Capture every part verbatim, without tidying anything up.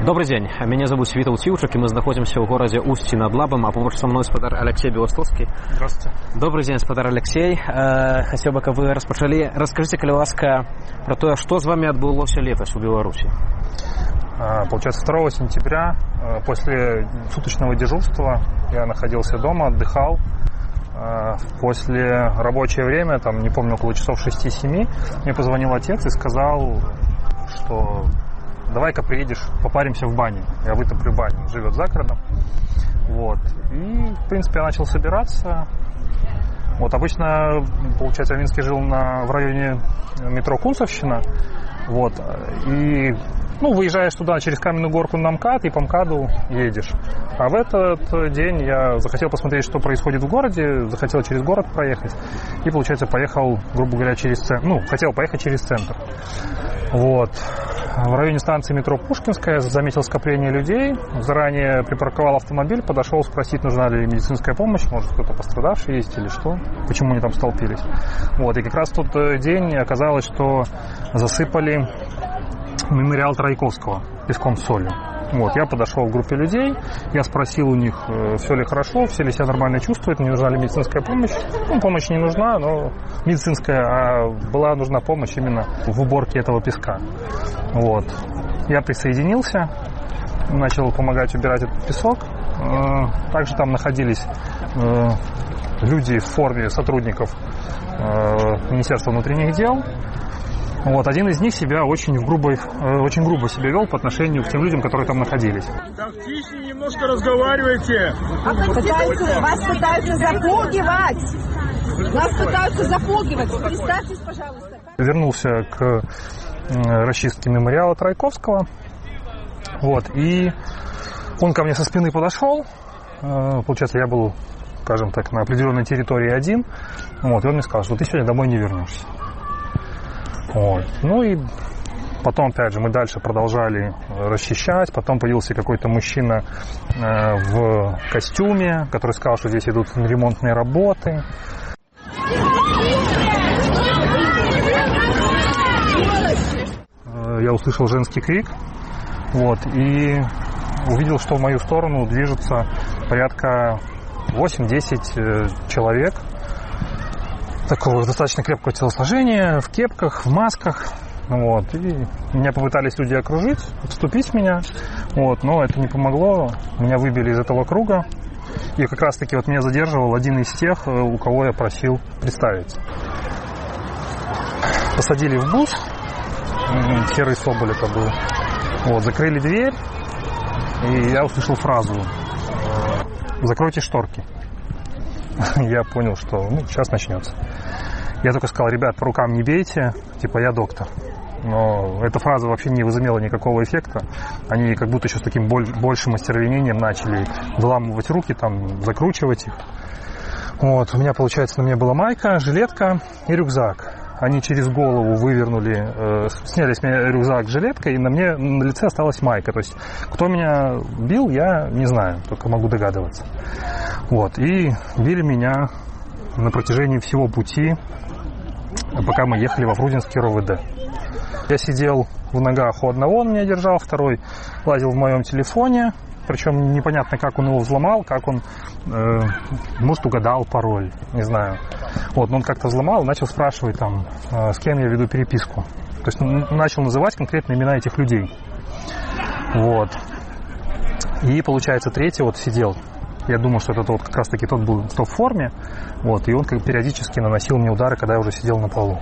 Добрый день, меня зовут Світал Тиучек, и мы находимся в городе Устье над Лабом, а поруч со мной спадар Алексей Белостоцкий. Здравствуйте. Добрый день, спадар Алексей. Хотел бы, как вы распочали, расскажите, калі ласка, про то, что с вами отбылось летось в Беларуси. Получается, второго сентября, после суточного дежурства, я находился дома, отдыхал. После рабочее время, там, не помню, около часов шести-семи, мне позвонил отец и сказал, что давай-ка приедешь, попаримся в бане. Я вытоплю баню, он живет за городом. Вот. И, в принципе, я начал собираться. Вот, обычно, получается, я в Минске жил на, в районе метро Кунцевщина. Вот. И, ну, выезжаешь туда через Каменную Горку на МКАД и по МКАДу едешь. А в этот день я захотел посмотреть, что происходит в городе, захотел через город проехать. И, получается, поехал, грубо говоря, через центр. Ну, хотел поехать через центр. Вот. В районе станции метро Пушкинская заметил скопление людей, заранее припарковал автомобиль, подошел спросить, нужна ли медицинская помощь, может, кто-то пострадавший есть или что, почему они там столпились. Вот. И как раз в тот день оказалось, что засыпали мемориал Трояковского песком с солью. Вот. Я подошел к группе людей, я спросил у них, все ли хорошо, все ли себя нормально чувствуют, не нужна ли медицинская помощь. Ну, помощь не нужна, но медицинская, а была нужна помощь именно в уборке этого песка. Вот. Я присоединился, начал помогать убирать этот песок. Также там находились люди в форме сотрудников Министерства внутренних дел. Вот, один из них себя очень, в грубой, очень грубо себя вел по отношению к тем людям, которые там находились. Так, тише немножко разговаривайте. А пытаются, вас пытаются запугивать. Вас пытаются запугивать. Представьтесь, пожалуйста. Вернулся к расчистке мемориала Трояковского. Вот, и он ко мне со спины подошел. Получается, я был, скажем так, на определенной территории один. Вот, и он мне сказал, что ты сегодня домой не вернешься. Вот. Ну и потом, опять же, мы дальше продолжали расчищать. Потом появился какой-то мужчина э, в костюме, который сказал, что здесь идут ремонтные работы. Э, я услышал женский крик. Вот, и увидел, что в мою сторону движется порядка восемь-десять э, человек. Такого достаточно крепкого телосложения, в кепках, в масках. Вот. И меня попытались люди окружить, обступить меня. Вот. Но это не помогло. Меня выбили из этого круга. И как раз таки вот меня задерживал один из тех, у кого я просил представиться. Посадили в бус. Серый Соболь это был. Вот. Закрыли дверь. И я услышал фразу: «Закройте шторки». Я понял, что ну, сейчас начнется. Я только сказал: ребят, по рукам не бейте, типа я доктор. Но эта фраза вообще не возымела никакого эффекта. Они как будто еще с таким большим остервенением начали выламывать руки, там, закручивать их. Вот, у меня, получается, на мне была майка, жилетка и рюкзак. Они через голову вывернули, э, сняли с меня рюкзак с жилеткой, и на мне на лице осталась майка. То есть, кто меня бил, я не знаю, только могу догадываться. Вот, и били меня на протяжении всего пути, пока мы ехали во Фрунзенский РОВД. Я сидел в ногах у одного, он меня держал, второй лазил в моем телефоне, причем непонятно, как он его взломал, как он, э, может, угадал пароль, не знаю. Вот, но он как-то взломал и начал спрашивать, там, э, с кем я веду переписку. То есть начал называть конкретно имена этих людей. Вот. И, получается, третий вот сидел. Я думал, что это вот как раз-таки тот был, кто в форме. Вот, и он как периодически наносил мне удары, когда я уже сидел на полу.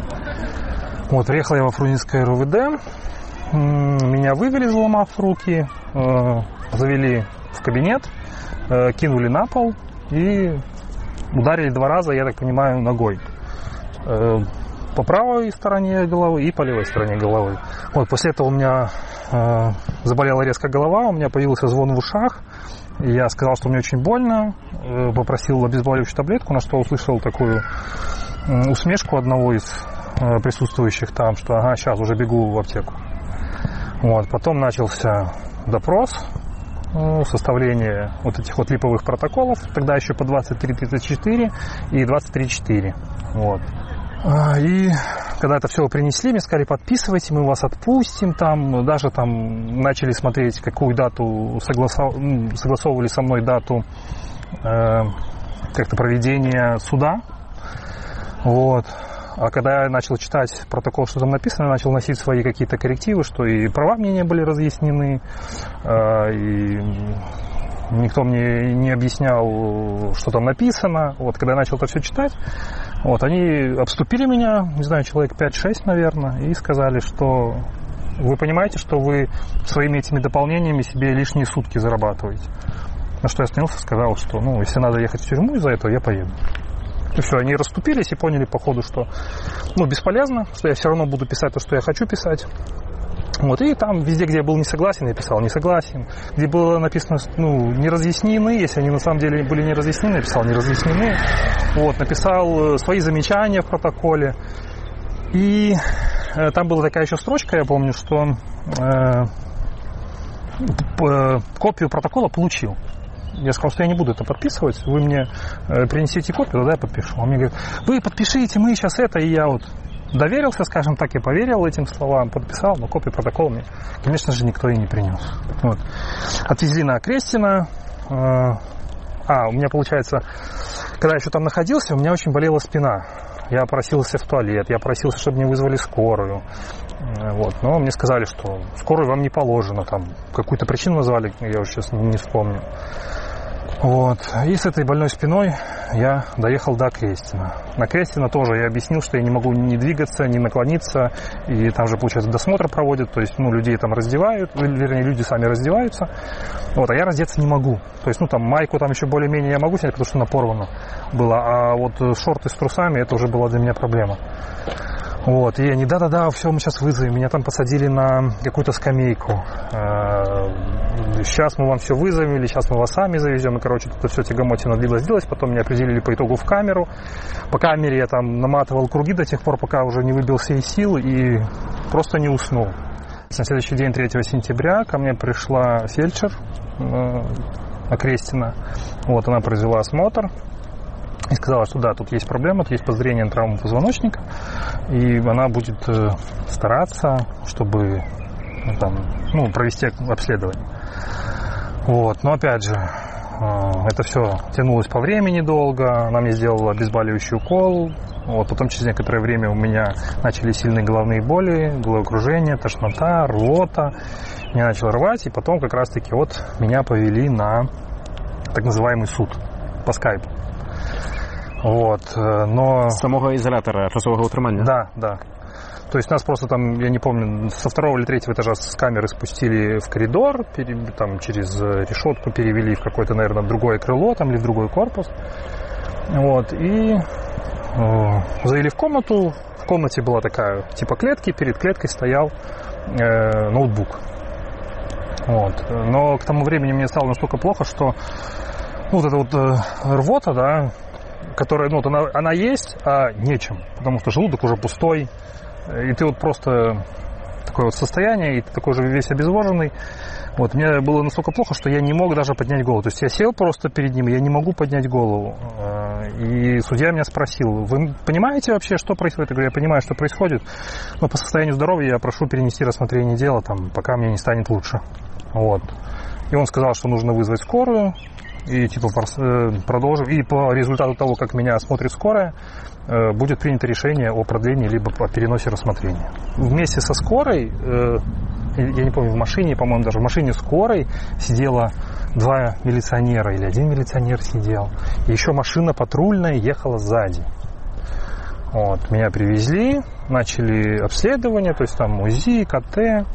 Вот, приехал я во Фрунзенское РОВД. Меня вывели, заломав руки, э, завели в кабинет, э, кинули на пол и ударили два раза, я так понимаю, ногой. Э, по правой стороне головы и по левой стороне головы. Вот, после этого у меня э, заболела резко голова, у меня появился звон в ушах. Я сказал, что мне очень больно, э, попросил обезболивающую таблетку, на что услышал такую э, усмешку одного из э, присутствующих там, что ага, сейчас уже бегу в аптеку. Вот, потом начался допрос, ну, составление вот этих вот липовых протоколов, тогда еще по двадцать три тридцать четыре и двадцать три четыре. Вот. И когда это все принесли, мне сказали, подписывайте, мы вас отпустим. Там, даже там начали смотреть, какую дату согласов... согласовывали со мной дату э, как-то проведения суда. Вот. А когда я начал читать протокол, что там написано, я начал вносить свои какие-то коррективы, что и права мне не были разъяснены, и никто мне не объяснял, что там написано. Вот, когда я начал это все читать, вот, они обступили меня, не знаю, человек пять-шесть, наверное, и сказали, что вы понимаете, что вы своими этими дополнениями себе лишние сутки зарабатываете. На что я остановился, сказал, что ну, если надо ехать в тюрьму из-за этого, я поеду. И все, они расступились и поняли по ходу, что ну, бесполезно, что я все равно буду писать то, что я хочу писать. Вот, и там везде, где я был не согласен, я писал не согласен. Где было написано, ну, не разъяснены, если они на самом деле были не разъяснены, я писал не разъяснены. Вот, написал свои замечания в протоколе. И э, там была такая еще строчка, я помню, что э, э, копию протокола получил. Я сказал, что я не буду это подписывать, вы мне э, принесите копию, тогда я подпишу. Он мне говорит, вы подпишите, мы сейчас это, и я вот доверился, скажем так, я поверил этим словам, подписал, но копию протокола мне, конечно же, никто и не принес. Вот. Отвезли на Крестина. Э, а, у меня, получается, когда я еще там находился, у меня очень болела спина. Я просился в туалет, я просился, чтобы мне вызвали скорую. Вот. Но мне сказали, что скорую вам не положено. Там какую-то причину назвали, я уже сейчас не вспомню. Вот. И с этой больной спиной я доехал до Крестина. На Крестина тоже я объяснил, что я не могу ни двигаться, ни наклониться. И там же, получается, досмотр проводят. То есть, ну, людей там раздевают. Вернее, люди сами раздеваются. Вот. А я раздеться не могу. То есть, ну, там майку там еще более-менее я могу снять, потому что она порвана была. А вот шорты с трусами, это уже была для меня проблема. Вот, и они, да-да-да, все, мы сейчас вызовем. Меня там посадили на какую-то скамейку. Сейчас мы вам все вызовем, или сейчас мы вас сами завезем. И, короче, это все тягомотина длилось-длилось. Потом меня определили по итогу в камеру. По камере я там наматывал круги до тех пор, пока уже не выбился из сил и просто не уснул. На следующий день, третьего сентября, ко мне пришла фельдшер Окрестина. Вот, она произвела осмотр. И сказала, что да, тут есть проблема, тут есть подозрение на травму позвоночника, и она будет стараться, чтобы ну, там, ну, провести обследование. Вот. Но опять же, это все тянулось по времени долго, она мне сделала обезболивающий укол, вот. Потом через некоторое время у меня начали сильные головные боли, головокружение, тошнота, рвота, меня начало рвать, и потом как раз-таки вот меня повели на так называемый суд по скайпу. Вот, но... Самого изолятора часового утримания? Да, да. То есть нас просто там, я не помню, со второго или третьего этажа с камеры спустили в коридор, пере, там через решетку перевели в какое-то, наверное, другое крыло там, или в другой корпус. Вот, и э, завели в комнату. В комнате была такая, типа клетки, перед клеткой стоял э, ноутбук. Вот. Но к тому времени мне стало настолько плохо, что ну, вот эта вот э, рвота, да, которая, ну, вот она, она есть, а нечем, потому что желудок уже пустой, и ты вот просто такое вот состояние, и ты такой же весь обезвоженный. Вот, мне было настолько плохо, что я не мог даже поднять голову. То есть я сел просто перед ним, я не могу поднять голову. И судья меня спросил, вы понимаете вообще, что происходит? Я говорю, я понимаю, что происходит, но по состоянию здоровья я прошу перенести рассмотрение дела, там, пока мне не станет лучше. Вот. И он сказал, что нужно вызвать скорую. И типа продолжим. И по результату того, как меня осмотрит скорая, будет принято решение о продлении либо о переносе рассмотрения. Вместе со скорой, я не помню, в машине, по-моему, даже в машине скорой сидело два милиционера или один милиционер сидел. И еще машина патрульная ехала сзади. Вот. Меня привезли, начали обследование, то есть там УЗИ, КТ,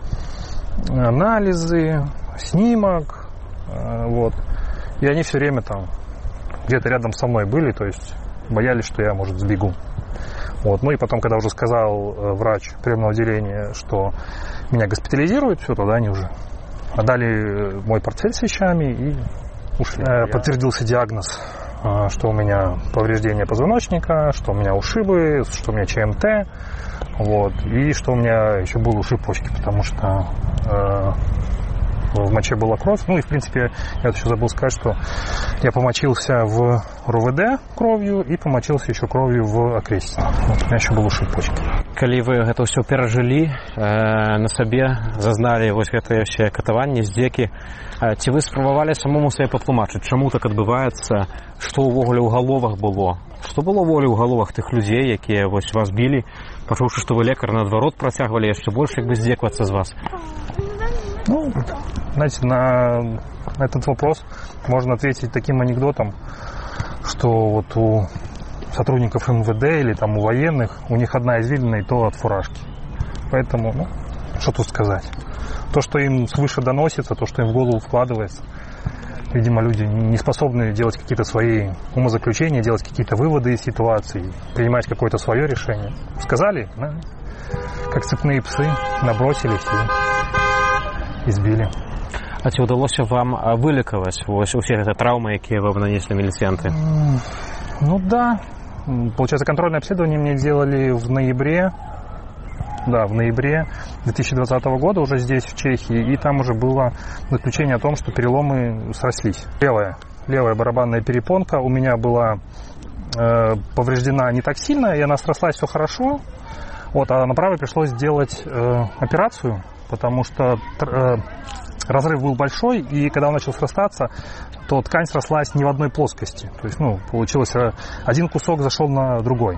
анализы, снимок. Вот. И они все время там где-то рядом со мной были, то есть боялись, что я, может, сбегу. Вот. Ну и потом, когда уже сказал врач приемного отделения, что меня госпитализируют, все, тогда они уже отдали мой портфель с вещами и ушли. Подтвердился диагноз, что у меня повреждение позвоночника, что у меня ушибы, что у меня ЧМТ, вот, и что у меня еще был ушиб почки, потому что в моче была кровь. Ну и, в принципе, я еще забыл сказать, что я помочился в РУВД кровью и помочился еще кровью в окрестии. Вот, у меня еще был ушиб почки. Калі вы гэта ўсё перажылі, на сабе зазналі вось гэтыя ўсе катаванні, здзекі, ці вы спрабавалі самому сабе патлумачыць, чаму так адбываецца, што ўвогуле ў галовах было? Што было ўвогуле ў галовах тых людзей, якія вось вас білі, пачуўшы, што вы лекар, наадварот працягвалі яшчэ больш як бы здзекавацца з вас? Ну, знаете, на, на этот вопрос можно ответить таким анекдотом, что вот у сотрудников МВД или там у военных, у них одна извилина и то от фуражки. Поэтому, ну, что тут сказать. То, что им свыше доносится, то, что им в голову вкладывается, видимо, люди не способны делать какие-то свои умозаключения, делать какие-то выводы из ситуации, принимать какое-то свое решение. Сказали, да, как цепные псы, набросились и избили. А ці ўдалося вам вылікаваць вось усе гэтыя траўмы, якія вам нанеслі міліцыянты? Ну да. Получается, контрольное обследование мне делали в ноябре, да, в ноябре две тысячи двадцатого года уже здесь, в Чехии, и там уже было заключение о том, что переломы срослись. Левая, левая барабанная перепонка у меня была э, повреждена не так сильно, и она срослась все хорошо, вот, а на правой пришлось сделать э, операцию, потому что э, разрыв был большой, и когда он начал срастаться, то ткань срослась не в одной плоскости. То есть, ну, получилось, один кусок зашел на другой.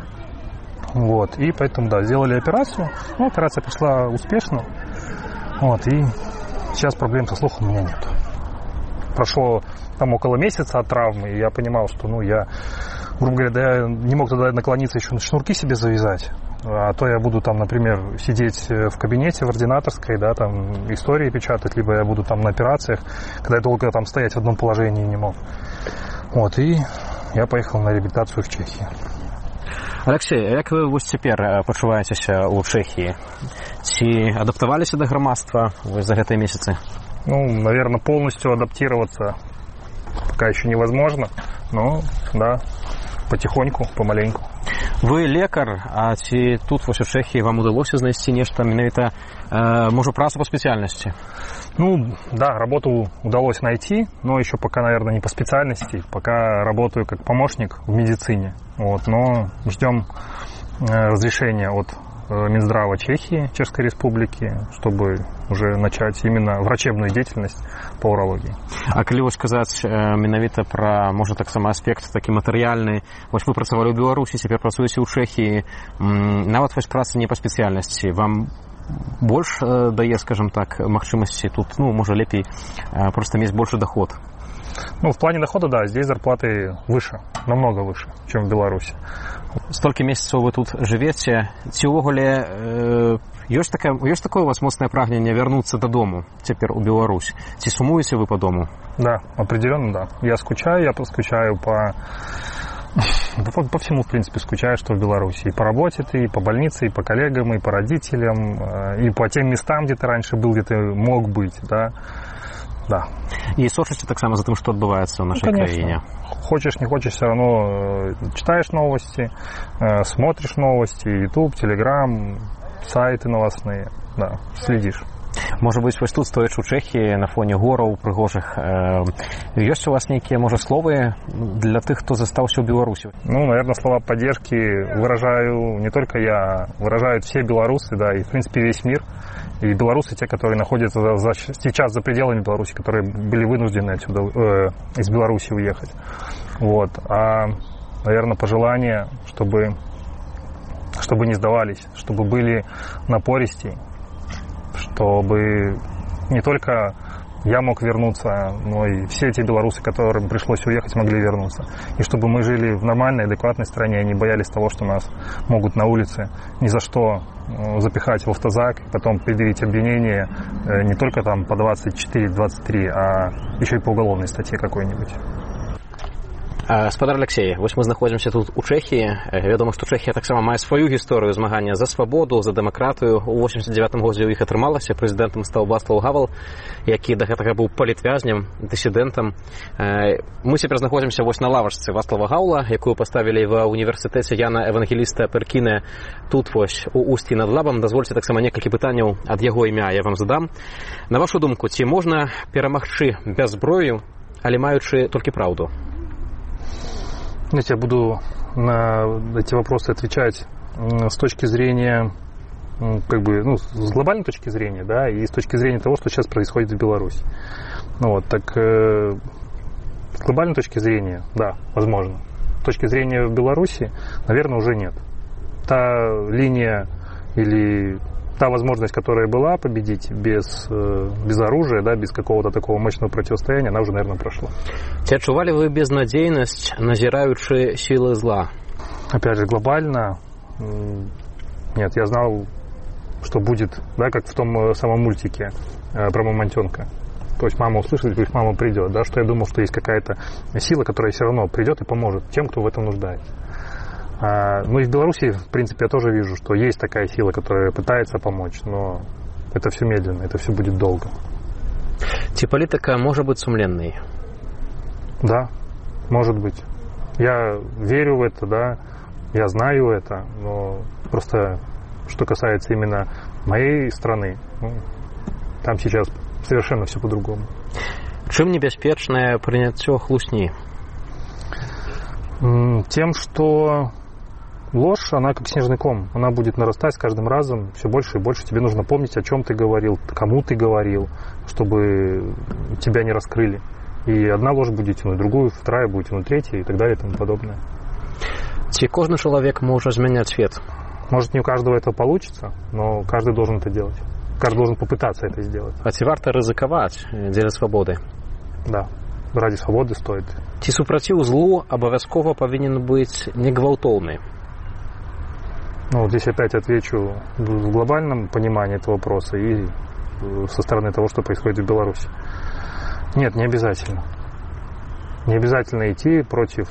Вот, и поэтому, да, сделали операцию. Ну, операция прошла успешно. Вот, и сейчас проблем со слухом у меня нет. Прошло там около месяца от травмы, и я понимал, что, ну, я, грубо говоря, да, я не мог тогда наклониться еще шнурки себе завязать. А то я буду там, например, сидеть в кабинете в ординаторской, да, там истории печатать, либо я буду там на операциях, когда я долго там стоять в одном положении не мог. Вот, и я поехал на реабилитацию в Чехию. Алексей, як вы вось цяпер пачуваецеся ў Чэхіі? Ці адаптаваліся да грамадства вось за гэтыя месяцы? Ну, наверное, полностью адаптироваться пока еще невозможно, но, да, потихоньку, помаленьку. Вы лекар, а ці тут вось у Чэхіі вам удалося знайсці нешта менавіта, э, можа, працу по специальности? Ну, да, работу удалось найти, но еще пока, наверное, не по специальности. Пока работаю как помощник в медицине. Вот, но ждем э, разрешения от э, Минздрава Чехии, Чешской Республики, чтобы уже начать именно врачебную деятельность по урологии. А калі вось казаць э, менавіта пра, можа, таксама аспект такі матэрыяльны, вось вы працавалі ў Беларусі, цяпер працуеце ў Чэхіі, нават вось праца не па спецыяльнасці, вам больш э, дае, скажем так, магчымасці тут, ну, можа, лепей э, просто мець больше доход? Ну, в плане дохода, да, здесь зарплаты выше, намного выше, чем в Беларуси. Столько месяцев вы тут живете, ці ўвогуле э, ёсць такая, ёсць такое у вас моцнае прагненне вярнуцца дадому цяпер у Беларусь? Ці сумуеце вы по дому? Да, определенно, да. Я скучаю, я скучаю по... По, по всему, в принципе, скучаю, что в Беларуси. И по работе ты, и по больнице, и по коллегам, и по родителям, и по тем местам, где ты раньше был, где ты мог быть, да. Да. И сочите так само за тем, что отбывается в нашей ну, краине? Хочешь, не хочешь, все равно читаешь новости, смотришь новости, YouTube, Telegram, сайты новостные, да, следишь. Может быть, вось тут, стоячы ў Чэхіі, на фоне гораў прыгожых, э, ёсць у вас нейкія, можа, словы для тых, хто застаўся ў Беларусі? Ну, наверное, слова поддержки выражаю не только я, выражают все белорусы, да, и, в принципе, весь мир. И белорусы, те, которые находятся за, за, сейчас за пределами Беларуси, которые были вынуждены отсюда, э, из Беларуси уехать. Вот. А, наверное, пожелание, чтобы, чтобы не сдавались, чтобы были напористей, чтобы не только я мог вернуться, но и все эти белорусы, которым пришлось уехать, могли вернуться. И чтобы мы жили в нормальной, адекватной стране, и не боялись того, что нас могут на улице ни за что запихать в автозак, потом предъявить обвинение не только там по двадцать четыре двадцать три, а еще и по уголовной статье какой-нибудь. Спадар Алексей, вось мы знаходзімся тут у Чэхіі. Вядома, што Чэхія таксама мае сваю гісторыю змагання за свабоду, за дэмакратыю. У восемьдесят девятым годзе ў іх атрымалася. Прэзідэнтам стаў Вацлаў Гавал, які да гэтага быў палітвязнем, дысідэнтам. Мы цяпер знаходзімся вось на лавачцы Вацлава Гаўла, якую паставілі ва універсітэце Яна Евангеліста Перкіне тут вось у Усці над Лабам. Дазвольце таксама некалькі пытанняў ад яго імя я вам задам. На вашу думку, ці можна перамагчы без зброю, але маючы толькі праўду? Знаете, я буду на эти вопросы отвечать с точки зрения, как бы, ну, с глобальной точки зрения, да, и с точки зрения того, что сейчас происходит в Беларуси. Ну вот, так, э, с глобальной точки зрения, да, возможно. С точки зрения в Беларуси, наверное, уже нет. Та линия или та возможность, которая была победить без, без оружия, да, без какого-то такого мощного противостояния, она уже, наверное, прошла. Ці адчувалі вы безнадзейнасць, назіраючы сілы зла? Опять же, глобально, нет, я знал, что будет, да, как в том самом мультике про мамонтенка. То есть мама услышит, пусть мама придет, да, что я думал, что есть какая-то сила, которая все равно придет и поможет тем, кто в этом нуждается. Ну и в Беларуси, в принципе, я тоже вижу, что есть такая сила, которая пытается помочь, но это все медленно, это все будет долго. Ці політика може бути сумленной? Да, может быть. Я верю в это, да, я знаю это, но просто, что касается именно моей страны, ну, там сейчас совершенно все по-другому. Чым небяспечнае прыняццё хлусні? Тем, что ложь, она как снежный ком, она будет нарастать с каждым разом все больше и больше. Тебе нужно помнить, о чем ты говорил, кому ты говорил, чтобы тебя не раскрыли. И одна ложь будет тянуть другую, вторая будет тянуть третью и так далее и тому подобное. Ці кожны чалавек можа змяняць свет? Может, не у каждого это получится, но каждый должен это делать. Каждый должен попытаться это сделать. А ці варта рызыкаваць дзеля свабоды? Да, ради свободы стоит. Ці супраціў злу абавязкова павінен быць негвалтоўны? Ну, вот здесь опять отвечу в глобальном понимании этого вопроса и со стороны того, что происходит в Беларуси. Нет, не обязательно. Не обязательно идти против,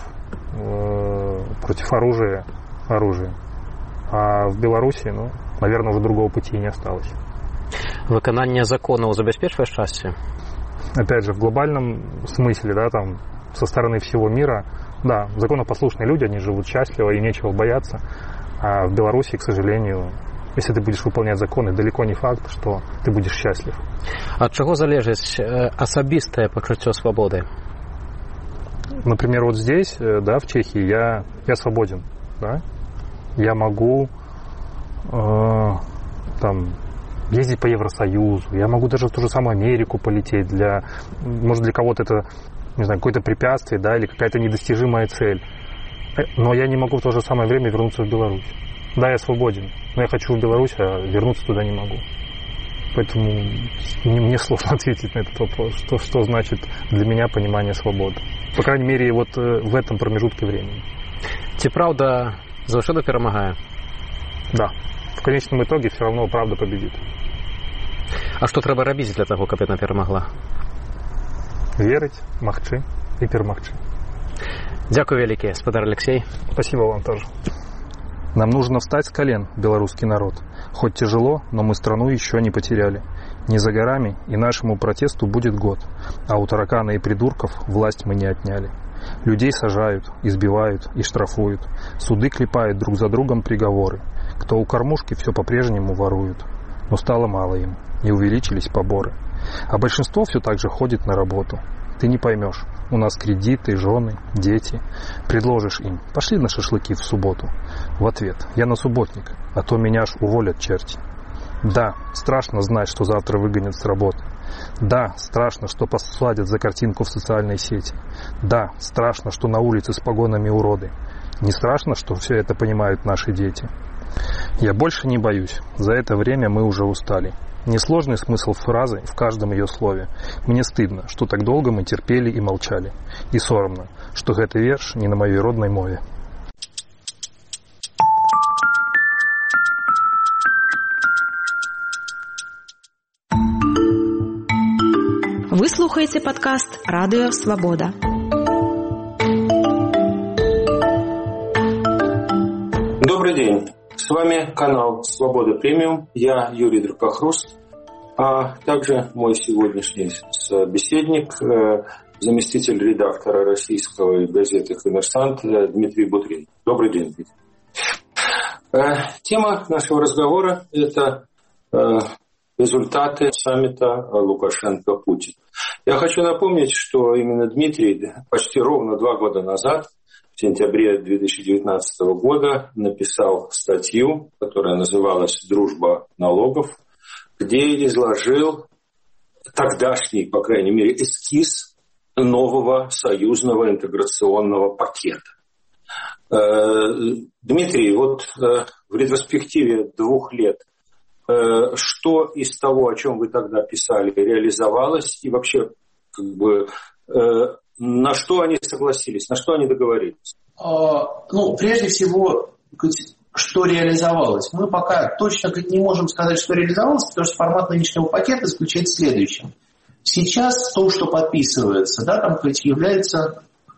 э, против оружия, оружия. А в Беларуси, ну, наверное, уже другого пути и не осталось. Выкананне законаў забяспечвае шчасце? Опять же, в глобальном смысле, да, там, со стороны всего мира, да, законопослушные люди, они живут счастливо, и нечего бояться. А в Беларуси, к сожалению, если ты будешь выполнять законы, далеко не факт, что ты будешь счастлив. Ад чаго залежыць асабістае пачуццё свабоды? Например, вот здесь, да, в Чехии, я, я свободен, да, я могу э, там ездить по Евросоюзу, я могу даже в ту же самую Америку полететь. Для, может, для кого-то это, не знаю, какое-то препятствие, да, или какая-то недостижимая цель. Но я не могу в то же самое время вернуться в Беларусь. Да, я свободен, но я хочу в Беларусь, а вернуться туда не могу. Поэтому мне сложно ответить на этот вопрос, что, что значит для меня понимание свободы. По крайней мере, вот в этом промежутке времени. Ці правда заўсёды перамагае? Да. В конечном итоге все равно правда победит. А што трэба рабіць для таго, каб яна перамагла? Верыць, магчы і перамагчы. Дякую вялікі, спадар Алексей. Спасибо вам тоже. Нам нужно встать с колен, белорусский народ. Хоть тяжело, но мы страну еще не потеряли. Не за горами, и нашему протесту будет год. А у таракана и придурков власть мы не отняли. Людей сажают, избивают и штрафуют. Суды клепают друг за другом приговоры. Кто у кормушки, все по-прежнему воруют. Но стало мало им, не увеличились поборы. А большинство все так же ходит на работу. Ты не поймешь, у нас кредиты, жены, дети. Предложишь им, пошли на шашлыки в субботу. В ответ, я на субботник, а то меня ж уволят черти. Да, страшно знать, что завтра выгонят с работы. Да, страшно, что посадят за картинку в социальной сети. Да, страшно, что на улице с погонами уроды. Не страшно, что все это понимают наши дети. Я больше не боюсь, за это время мы уже устали. Несложный смысл фразы в каждом ее слове. Мне стыдно, что так долго мы терпели и молчали. И соромно, что гэты верш не на моей родной мове. Вы слухаете подкаст «Радио Свобода». Добрый день. С вами канал «Свобода Премиум». Я Юрий Дракохруст, а также мой сегодняшний собеседник, заместитель редактора российской газеты «Коммерсант» Дмитрий Бутрин. Добрый день, Дмитрий. Тема нашего разговора – это результаты саммита Лукашенко-Путин. Я хочу напомнить, что именно Дмитрий почти ровно два года назад, в сентябре две тысячи девятнадцатого года, написал статью, которая называлась «Дружба налогов», где изложил тогдашний, по крайней мере, эскиз нового союзного интеграционного пакета. Дмитрий, вот в ретроспективе двух лет, что из того, о чем вы тогда писали, реализовалось, и вообще, как бы, на что они согласились, на что они договорились? Ну, прежде всего, что реализовалось. Мы пока точно не можем сказать, что реализовалось, потому что формат нынешнего пакета заключается в следующем. Сейчас то, что подписывается, да, там, является...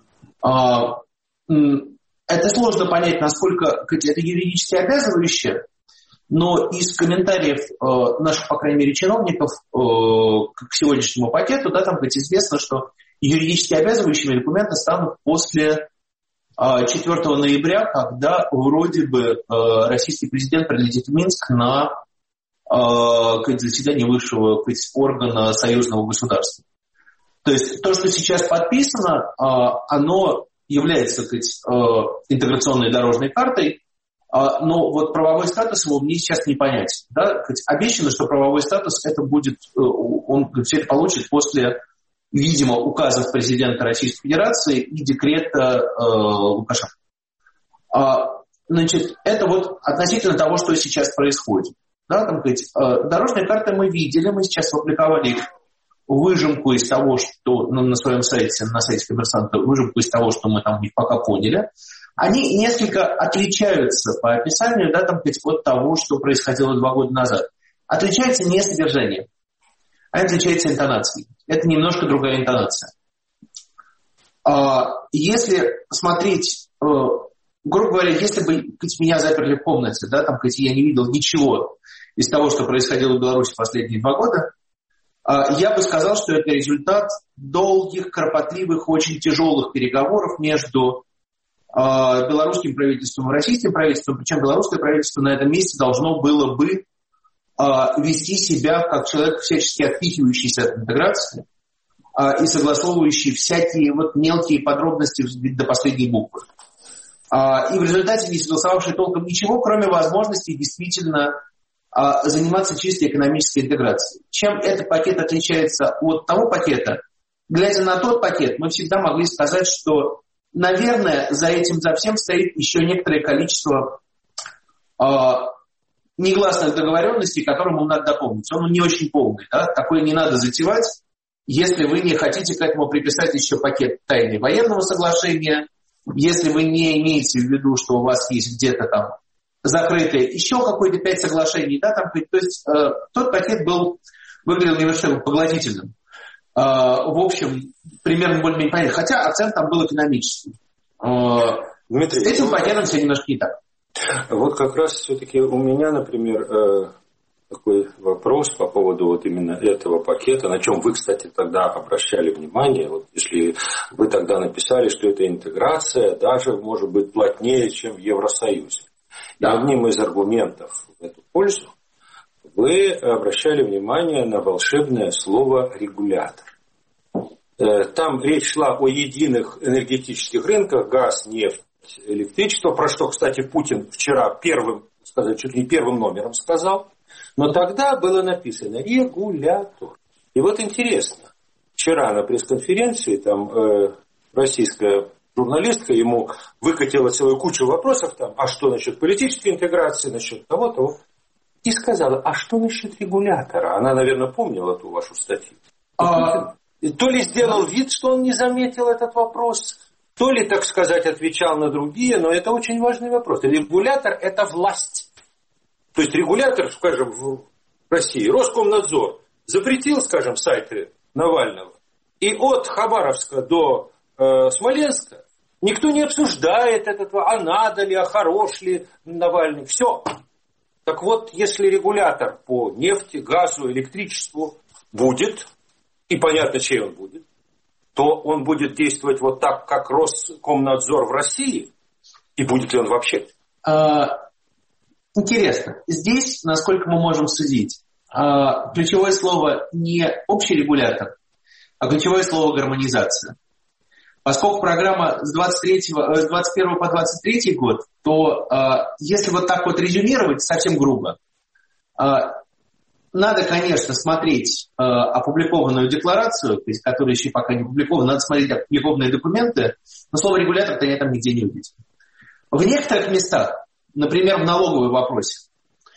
Это сложно понять, насколько это юридически обязывающе, но из комментариев э, наших, по крайней мере, чиновников э, к сегодняшнему пакету, да, там говорить, известно, что юридически обязывающими документы станут после э, четвёртого ноября, когда вроде бы э, российский президент прилетит в Минск на э, заседание высшего органа союзного государства. То есть то, что сейчас подписано, э, оно является сказать, э, интеграционной дорожной картой, но вот правовой статус его мне сейчас не понять. Да? Обещано, что правовой статус это будет, он все это получит после, видимо, указов президента Российской Федерации и декрета э, Лукашенко. А, значит, это вот относительно того, что сейчас происходит. Да, там, сказать, э, дорожные карты мы видели, мы сейчас опубликовали выжимку из того, что ну, на своем сайте, на сайте Коммерсанта, выжимку из того, что мы там пока поняли. Они несколько отличаются по описанию, да, там, от того, что происходило два года назад. Отличается не содержание, а отличается интонацией. Это немножко другая интонация. Если смотреть, грубо говоря, если бы меня заперли в комнате, да, там, я не видел ничего из того, что происходило в Беларуси последние два года, я бы сказал, что это результат долгих, кропотливых, очень тяжелых переговоров между белорусским правительством и российским правительством, причем белорусское правительство на этом месте должно было бы э, вести себя как человек, всячески отпихивающийся от интеграции э, и согласовывающий всякие вот мелкие подробности до последней буквы. Э, и в результате не согласовавший толком ничего, кроме возможности действительно э, заниматься чисто экономической интеграцией. Чем этот пакет отличается от того пакета? Глядя на тот пакет, мы всегда могли сказать, что наверное, за этим, за всем стоит еще некоторое количество э, негласных договоренностей, которым надо дополнить. Он не очень полный. Да? Такое не надо затевать, если вы не хотите к этому приписать еще пакет тайны военного соглашения, если вы не имеете в виду, что у вас есть где-то там закрытое еще какое-то пять соглашений. Да? Там, то есть э, тот пакет был, выглядел невероятно поглотительным. В общем, примерно более-менее понятно. Хотя акцент там был экономический. Дмитрий, с этим пакетом все немножко не так. Вот как раз все-таки у меня, например, такой вопрос по поводу вот именно этого пакета, на чем вы, кстати, тогда обращали внимание. Вот если вы тогда написали, что это интеграция даже может быть плотнее, чем в Евросоюзе. Да. И одним из аргументов в эту пользу вы обращали внимание на волшебное слово «регулятор». Там речь шла о единых энергетических рынках, газ, нефть, электричество, про что, кстати, Путин вчера первым, сказать, чуть ли не первым номером сказал. Но тогда было написано «регулятор». И вот интересно, вчера на пресс-конференции там э, российская журналистка ему выкатила целую кучу вопросов, там, а что насчет политической интеграции, насчет того-того. И сказала, а что насчет регулятора? Она, наверное, помнила ту вашу статью. А... То ли сделал вид, что он не заметил этот вопрос, то ли, так сказать, отвечал на другие, но это очень важный вопрос. Регулятор – это власть. То есть регулятор, скажем, в России, Роскомнадзор, запретил, скажем, сайты Навального. И от Хабаровска до э, Смоленска Никто не обсуждает этот, а надо ли, а хорош ли Навальный. Все. Так вот, если регулятор по нефти, газу, электричеству будет, и понятно, чей он будет, то он будет действовать вот так, как Роскомнадзор в России, и будет ли он вообще? Интересно. Здесь, насколько мы можем судить, ключевое слово не общий регулятор, а ключевое слово гармонизация. Поскольку программа с двадцать третьего, с двадцать первого по двадцать третий год, то если вот так вот резюмировать совсем грубо, надо, конечно, смотреть опубликованную декларацию, то есть, которая еще пока не опубликована, надо смотреть опубликованные документы, но слово регулятор-то я там нигде не увидел. В некоторых местах, например, в налоговом вопросе,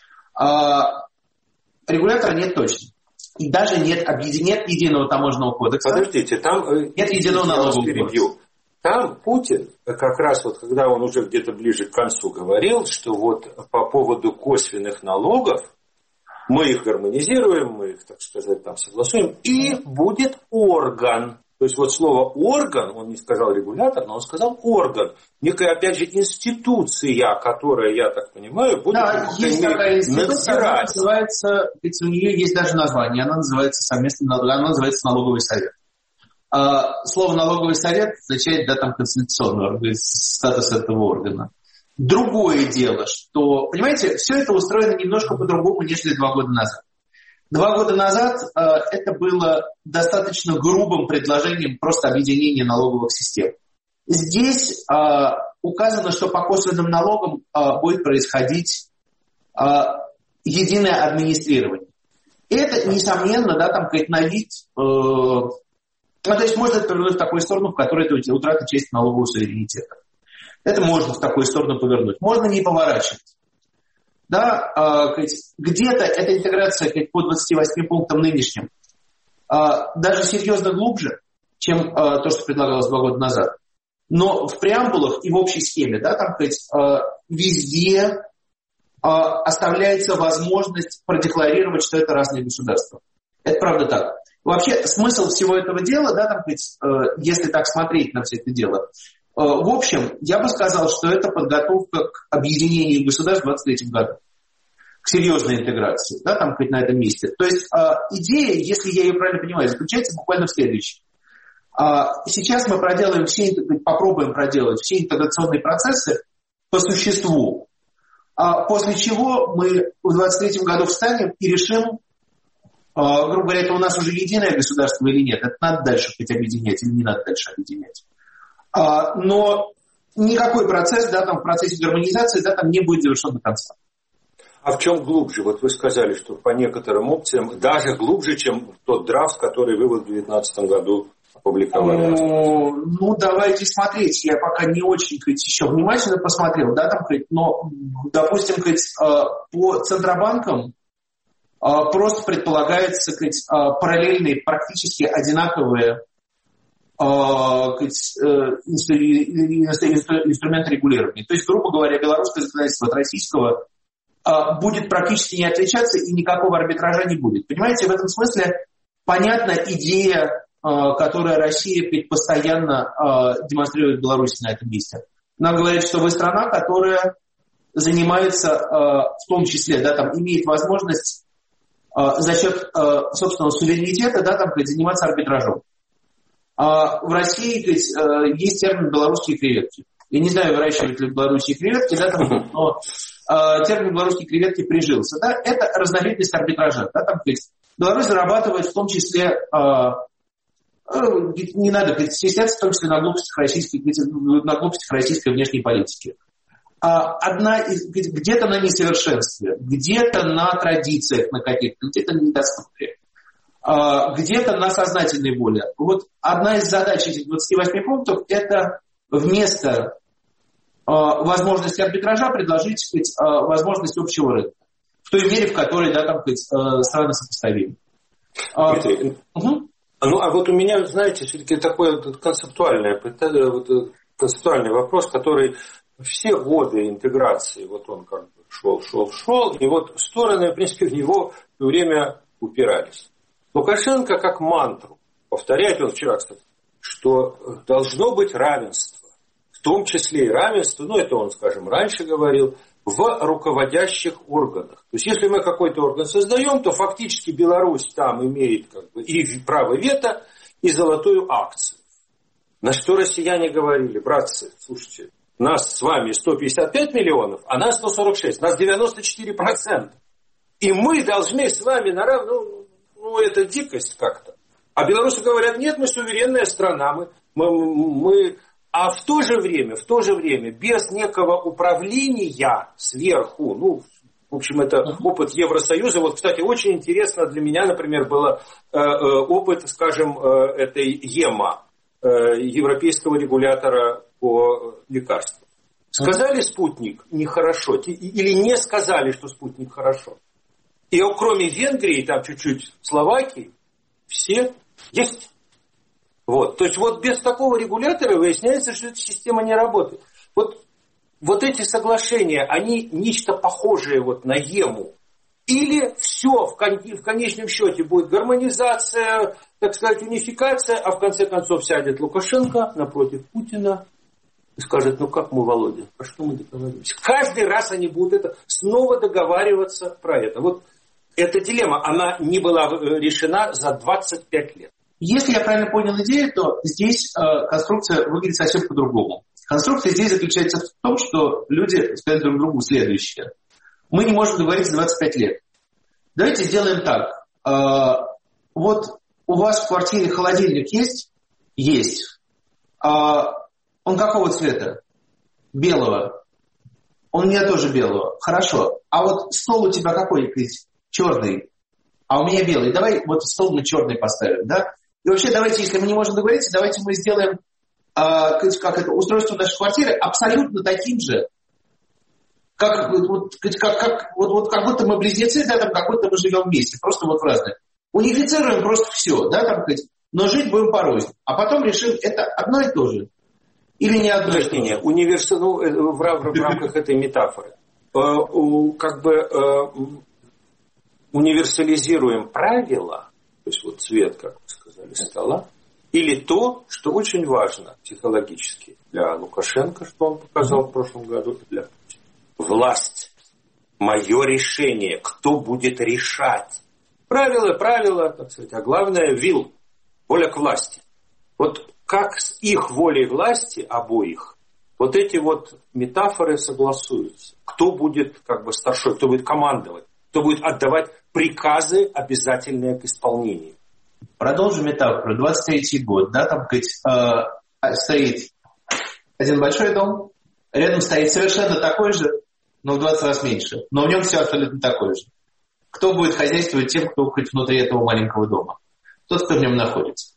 регулятора нет точно. И даже нет, нет единого таможенного кодекса. Подождите, там нет единого налогового кодекса. Там Путин, как раз вот когда он уже где-то ближе к концу говорил, что вот по поводу косвенных налогов мы их гармонизируем, мы их, так сказать, там согласуем, и будет орган. То есть вот слово орган, он не сказал регулятор, но он сказал орган. Некая, опять же, институция, которая, я так понимаю, будет да, есть такая институция, она называется, ведь у нее есть даже название, она называется совместно, она называется налоговый совет. А, слово налоговый совет означает, да, там конституционный орган, статус этого органа. Другое дело, что, понимаете, все это устроено немножко по-другому, нежели два года назад. Два года назад э, это было достаточно грубым предложением просто объединения налоговых систем. Здесь э, указано, что по косвенным налогам э, будет происходить э, единое администрирование. И это, несомненно, да, там, как на вид, э, ну, то есть можно это повернуть в такую сторону, в которой это утрата части налогового суверенитета. Это можно в такую сторону повернуть. Можно не поворачивать. Да, где-то эта интеграция по двадцати восьми пунктам нынешним даже серьезно глубже, чем то, что предлагалось два года назад. Но в преамбулах и в общей схеме, да, там, везде оставляется возможность продекларировать, что это разные государства. Это правда так. Вообще смысл всего этого дела, да, там, если так смотреть на все это дело, в общем, я бы сказал, что это подготовка к объединению государств в двадцать третьем году, к серьезной интеграции, да, там хоть на этом месте. То есть э, идея, если я ее правильно понимаю, заключается буквально в следующем. Э, сейчас мы проделаем все, попробуем проделать все интеграционные процессы по существу, а после чего мы в двадцать третьем году встанем и решим, э, грубо говоря, это у нас уже единое государство или нет, это надо дальше хоть объединять или не надо дальше объединять. Но никакой процесс, да, там, в процессе гармонизации, да, там не будет завершен до конца. А в чем глубже? Вот вы сказали, что по некоторым опциям даже глубже, чем тот драфт, который вы в две тысячи девятнадцатом году опубликовали. Ну, ну, давайте смотреть. Я пока не очень, говорит, еще внимательно посмотрел, да, там, говорит, но, допустим, говорит, по центробанкам просто предполагается, говорит, параллельные, практически одинаковые инструменты регулирования. То есть, грубо говоря, белорусское законодательство от российского будет практически не отличаться и никакого арбитража не будет. Понимаете, в этом смысле понятна идея, которую Россия постоянно демонстрирует в Беларуси на этом месте. Она говорит, что вы страна, которая занимается, в том числе, да, там, имеет возможность за счет собственного суверенитета, да, там, заниматься арбитражом. А в России, то есть, есть термин «белорусские креветки». Я не знаю, выращивают ли в Беларуси креветки, да, там, но термин «белорусские креветки» прижился. Да? Это разновидность арбитража. Да, там, то есть, Беларусь зарабатывает в том числе, не надо стесняться, в том числе на глупостях российской, на глупостях российской внешней политики. Одна из, где-то на несовершенстве, где-то на традициях на каких-то, где-то на недоступе. Где-то на сознательной воле. Вот одна из задач этих двадцати восьми пунктов – это вместо э, возможности арбитража предложить, сказать, э, возможность общего рынка. В той мере, в которой, да, там, сказать, э, страны сопоставимы. Дмитрий, угу. ну а вот у меня, знаете, все-таки такой концептуальный, концептуальный вопрос, который все годы интеграции, вот он как бы шел, шел, шел, и вот стороны, в принципе, в него все время упирались. Лукашенко как мантру повторяет, он вчера, кстати, что должно быть равенство. в том числе и равенство, ну это он, скажем, раньше говорил, в руководящих органах. То есть если мы какой-то орган создаем, то фактически Беларусь там имеет как бы и право вето, и золотую акцию. На что россияне говорили: братцы, слушайте, нас с вами сто пятьдесят пять миллионов, а нас сто сорок шесть, нас девяносто четыре процента. И мы должны с вами наравне, ну, ну это дикость как-то. А белорусы говорят: нет, мы суверенная страна, мы, мы, мы... А в то же время, в то же время, без некого управления сверху, ну, в общем, это опыт Евросоюза. Вот, кстати, очень интересно для меня, например, был э, э, опыт, скажем, э, этой ЕМА, э, Европейского регулятора по лекарствам. Сказали спутник нехорошо, или не сказали, что спутник хорошо. И кроме Венгрии, там чуть-чуть Словакии, все есть. Вот. То есть вот без такого регулятора выясняется, что эта система не работает. Вот, вот эти соглашения, они нечто похожее вот на ЕМУ. Или все в, кон, в конечном счете будет гармонизация, так сказать, унификация, а в конце концов сядет Лукашенко напротив Путина и скажет: ну как мы, Володя, про что мы договорились? Каждый раз они будут это, снова договариваться про это. Вот эта дилемма, она не была решена за двадцать пять лет. Если я правильно понял идею, то здесь э, конструкция выглядит совсем по-другому. Конструкция здесь заключается в том, что люди скажут друг другу следующее. Мы не можем договориться двадцать пять лет. Давайте сделаем так. Э, вот у вас в квартире холодильник есть? Есть. А он какого цвета? Белого. Он у меня тоже белого. Хорошо. А вот стол у тебя какой? Черный. А у меня белый. Давай вот стол мы черный поставим, да? И вообще давайте, если мы не можем договориться, давайте мы сделаем э, как это, устройство нашей квартиры абсолютно таким же, как, вот, как, как, вот, вот, как будто мы близнецы, да, там, как будто мы живем вместе, просто вот в разных. Унифицируем просто все, да, там, но жить будем порознь. А потом решим, это одно и то же. Или не одно и то же. Не, универс... ну, в, в, в рамках этой метафоры. Как бы универсализируем правила, то есть вот цвет, как вы сказали, стола, или то, что очень важно психологически для Лукашенко, что он показал в прошлом году, и для Путина. Власть. Мое решение. Кто будет решать? Правила, правила, так сказать, а главное will. Воля к власти. Вот как с их волей власти, обоих, вот эти вот метафоры согласуются. Кто будет как бы старшой, кто будет командовать, кто будет отдавать приказы, обязательные к исполнению. Продолжим метафору. двадцать третий год, да, там, сказать, э, стоит один большой дом, рядом стоит совершенно такой же, но в двадцать раз меньше, но в нем все абсолютно такое же. Кто будет хозяйствовать тем, кто хоть внутри этого маленького дома? Тот, кто в нем находится.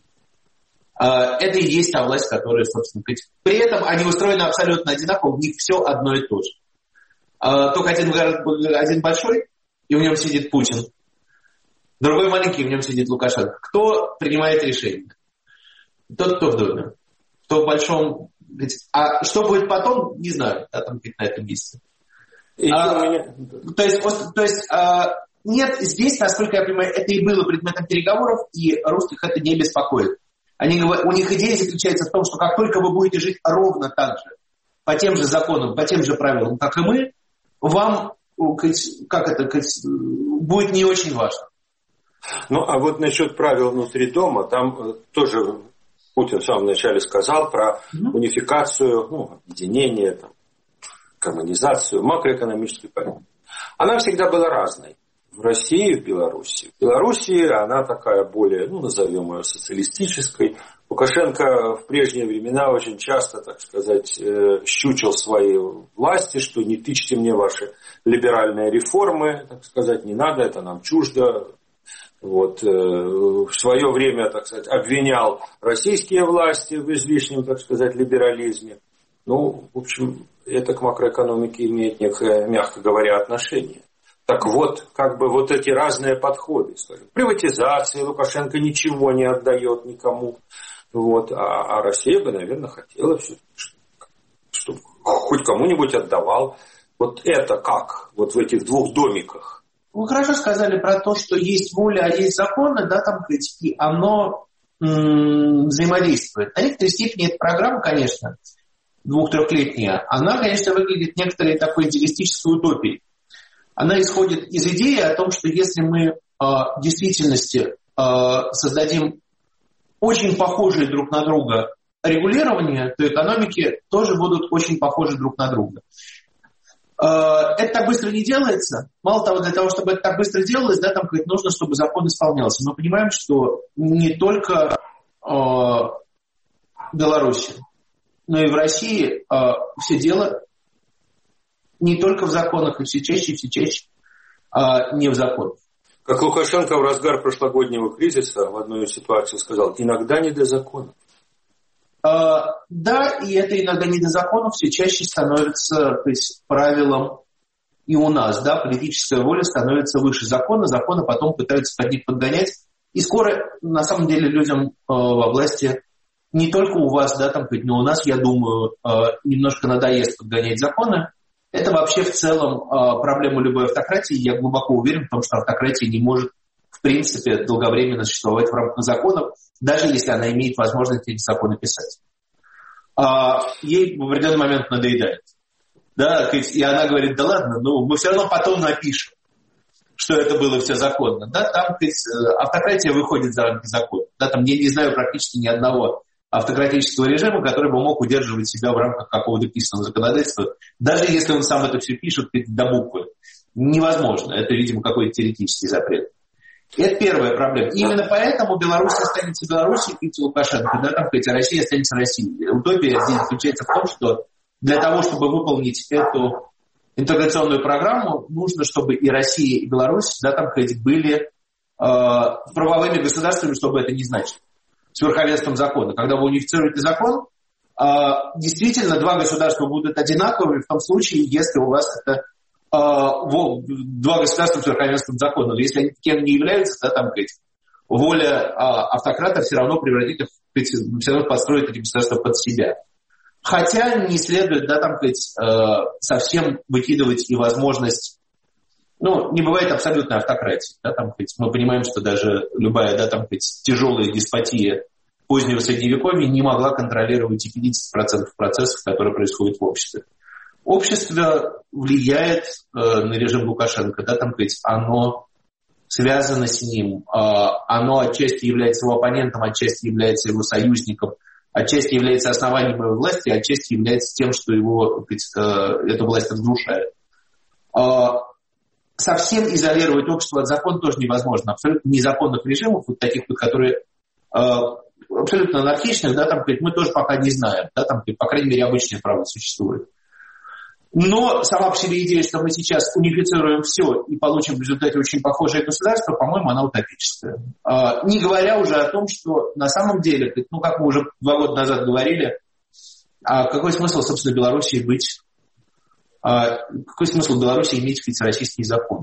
Э, это и есть та власть, которая, собственно, при этом они устроены абсолютно одинаково, в них все одно и то же. Э, только один, один большой, и в нем сидит Путин. Другой маленький, в нем сидит Лукашенко. Кто принимает решение? Тот, кто в доме. Кто в большом... А что будет потом, не знаю, да, там на этом месте. А, меня... То есть, то есть а, нет, здесь, насколько я понимаю, это и было предметом переговоров, и русских это не беспокоит. Они, у них идея заключается в том, что как только вы будете жить ровно так же, по тем же законам, по тем же правилам, как и мы, вам, как это, будет не очень важно. Ну, а вот насчет правил внутри дома, там тоже Путин в самом начале сказал про mm-hmm. унификацию, ну, объединение, там, гармонизацию, макроэкономической политики. Она всегда была разной. В России и в Беларуси. В Беларуси она такая более, ну, назовем ее социалистической. Лукашенко в прежние времена очень часто, так сказать, щучил свои власти, что не тычьте мне ваши либеральные реформы, так сказать, не надо, это нам чуждо. Вот, в свое время, так сказать, обвинял российские власти в излишнем, так сказать, либерализме. Ну, в общем, это к макроэкономике имеет некое, мягко говоря, отношение. Так вот, как бы вот эти разные подходы, скажем, приватизация, Лукашенко ничего не отдает никому, вот, а, а Россия бы, наверное, хотела все-таки, чтобы хоть кому-нибудь отдавал. Вот это как, вот в этих двух домиках? Вы хорошо сказали про то, что есть воля, а есть законы, да, там, и оно м- взаимодействует. На некоторой степени эта программа, конечно, двух-трехлетняя, она, конечно, выглядит некоторой такой идеалистической утопией. Она исходит из идеи о том, что если мы э, в действительности э, создадим очень похожие друг на друга регулирования, то экономики тоже будут очень похожи друг на друга. Э, это так быстро не делается. Мало того, для того, чтобы это так быстро делалось, да, там нужно, чтобы закон исполнялся. Мы понимаем, что не только э, в Беларуси, но и в России э, все дело не только в законах, и все чаще, и все чаще а не в законах. Как Лукашенко в разгар прошлогоднего кризиса в одной из ситуаций сказал, иногда не до законов. А, да, и это иногда не до законов все чаще становится, то есть, правилом и у нас. Да, политическая воля становится выше закона, законы потом пытаются под них подгонять. И скоро, на самом деле, людям э, во власти, не только у вас, да, там, но у нас, я думаю, э, немножко надоест подгонять законы. Это вообще в целом э, проблема любой автократии. Я глубоко уверен в том, что автократия не может, в принципе, долговременно существовать в рамках законов, даже если она имеет возможность эти законы писать. А, ей в определенный момент надоедает. Да, и она говорит, да ладно, ну, мы все равно потом напишем, что это было все законно. Да, там автократия выходит за рамки закона. Да, там я не знаю практически ни одного автократического режима, который бы мог удерживать себя в рамках какого-то писанного законодательства, даже если он сам это все пишет до буквы. Невозможно. Это, видимо, какой-то теоретический запрет. И это первая проблема. И именно поэтому Беларусь останется Беларусью, и Лукашенко, да, там, а Россия останется Россией. Утопия здесь заключается в том, что для того, чтобы выполнить эту интеграционную программу, нужно, чтобы и Россия, и Беларусь, да, там, были э, правовыми государствами, чтобы это не значило. С верховенством закона. Когда вы унифицируете закон, действительно два государства будут одинаковыми в том случае, если у вас это два государства с верховенством закона. Но если они кем не являются, да, там, говорить, воля автократа все равно превратит их, все равно подстроит эти государства под себя. Хотя не следует, да, там, говорить, совсем выкидывать и возможность. Ну, не бывает абсолютной автократии. Да, там, мы понимаем, что даже любая, да, там, тяжелая деспотия позднего Средневековья не могла контролировать и пятьдесят процентов процессов, которые происходят в обществе. Общество влияет э, на режим Лукашенко, да, там, оно связано с ним, э, оно отчасти является его оппонентом, отчасти является его союзником, отчасти является основанием его власти, отчасти является тем, что его, э, эту власть разрушает. Э, Совсем изолировать общество от закона тоже невозможно. Абсолютно незаконных режимов, вот таких, которые э, абсолютно анархичных, да, там, мы тоже пока не знаем. Да, там, по крайней мере, обычное право существует. Но сама по себе идея, что мы сейчас унифицируем все и получим в результате очень похожее государство, по-моему, она утопическая. Э, не говоря уже о том, что на самом деле, ну, как мы уже два года назад говорили, а какой смысл, собственно, Белоруссии быть... Какой смысл в Беларуси иметь, сказать, российский закон?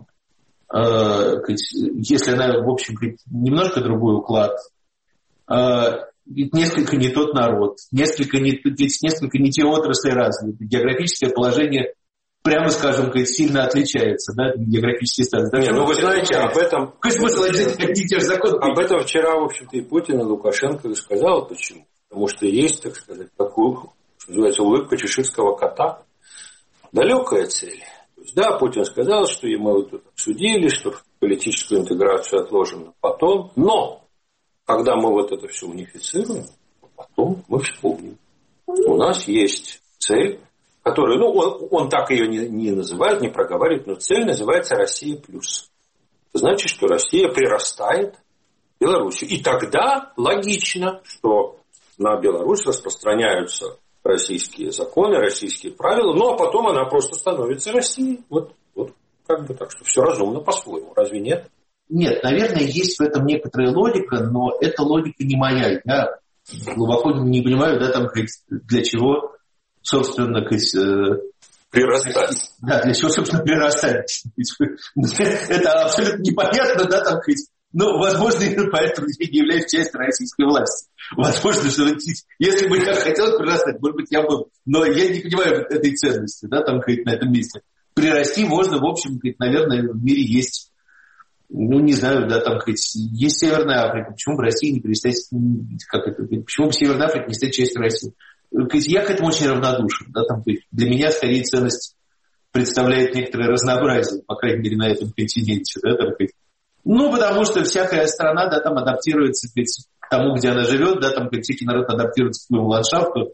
Если она, в общем, немножко другой уклад, несколько не тот народ, несколько не, несколько не те отрасли развиты, географическое положение, прямо скажем, сильно отличается, да, географический статус. Нет, ну вы знаете, об этом... Какой смысл одни и те же законы? Об этом вчера, в общем-то, и Путин, и Лукашенко сказал, почему. Потому что есть, так сказать, такую, что называется, улыбка чеширского кота. Далекая цель. То есть, да, Путин сказал, что мы вот тут обсудили, что политическую интеграцию отложим на потом, но когда мы вот это все унифицируем, потом мы вспомним. У нас есть цель, которую, ну, он, он так ее не, не называет, не проговаривает, но цель называется «Россия плюс». Это значит, что Россия прирастает к Беларуси. И тогда логично, что на Беларусь распространяются российские законы, российские правила, ну а потом она просто становится Россией. Вот, вот как бы так, что все разумно по-своему. Разве нет? Нет, наверное, есть в этом некоторая логика, но эта логика не моя. Я глубоко не понимаю, да, там, для чего, собственно, прирастать. Да, для чего, собственно, прирастать. Это абсолютно непонятно, да, там, ну, возможно, именно поэтому я не являюсь частью российской власти. Возможно, что если бы я хотел прирастать, может быть, я был. Но я не понимаю этой ценности, да, там, на этом месте. Прирасти можно, в общем, наверное, в мире есть, ну, не знаю, да, там, есть Северная Африка. Почему бы Россия не перестать, как это, почему бы Северная Африка не стать частью России? я к этому очень равнодушен. Да, там, для меня скорее ценность представляет некоторое разнообразие, по крайней мере, на этом континенте. Да, там, ну, потому что всякая страна, да, там адаптируется к тому, где она живет, да, там всякий народ адаптируется к своему ландшафту.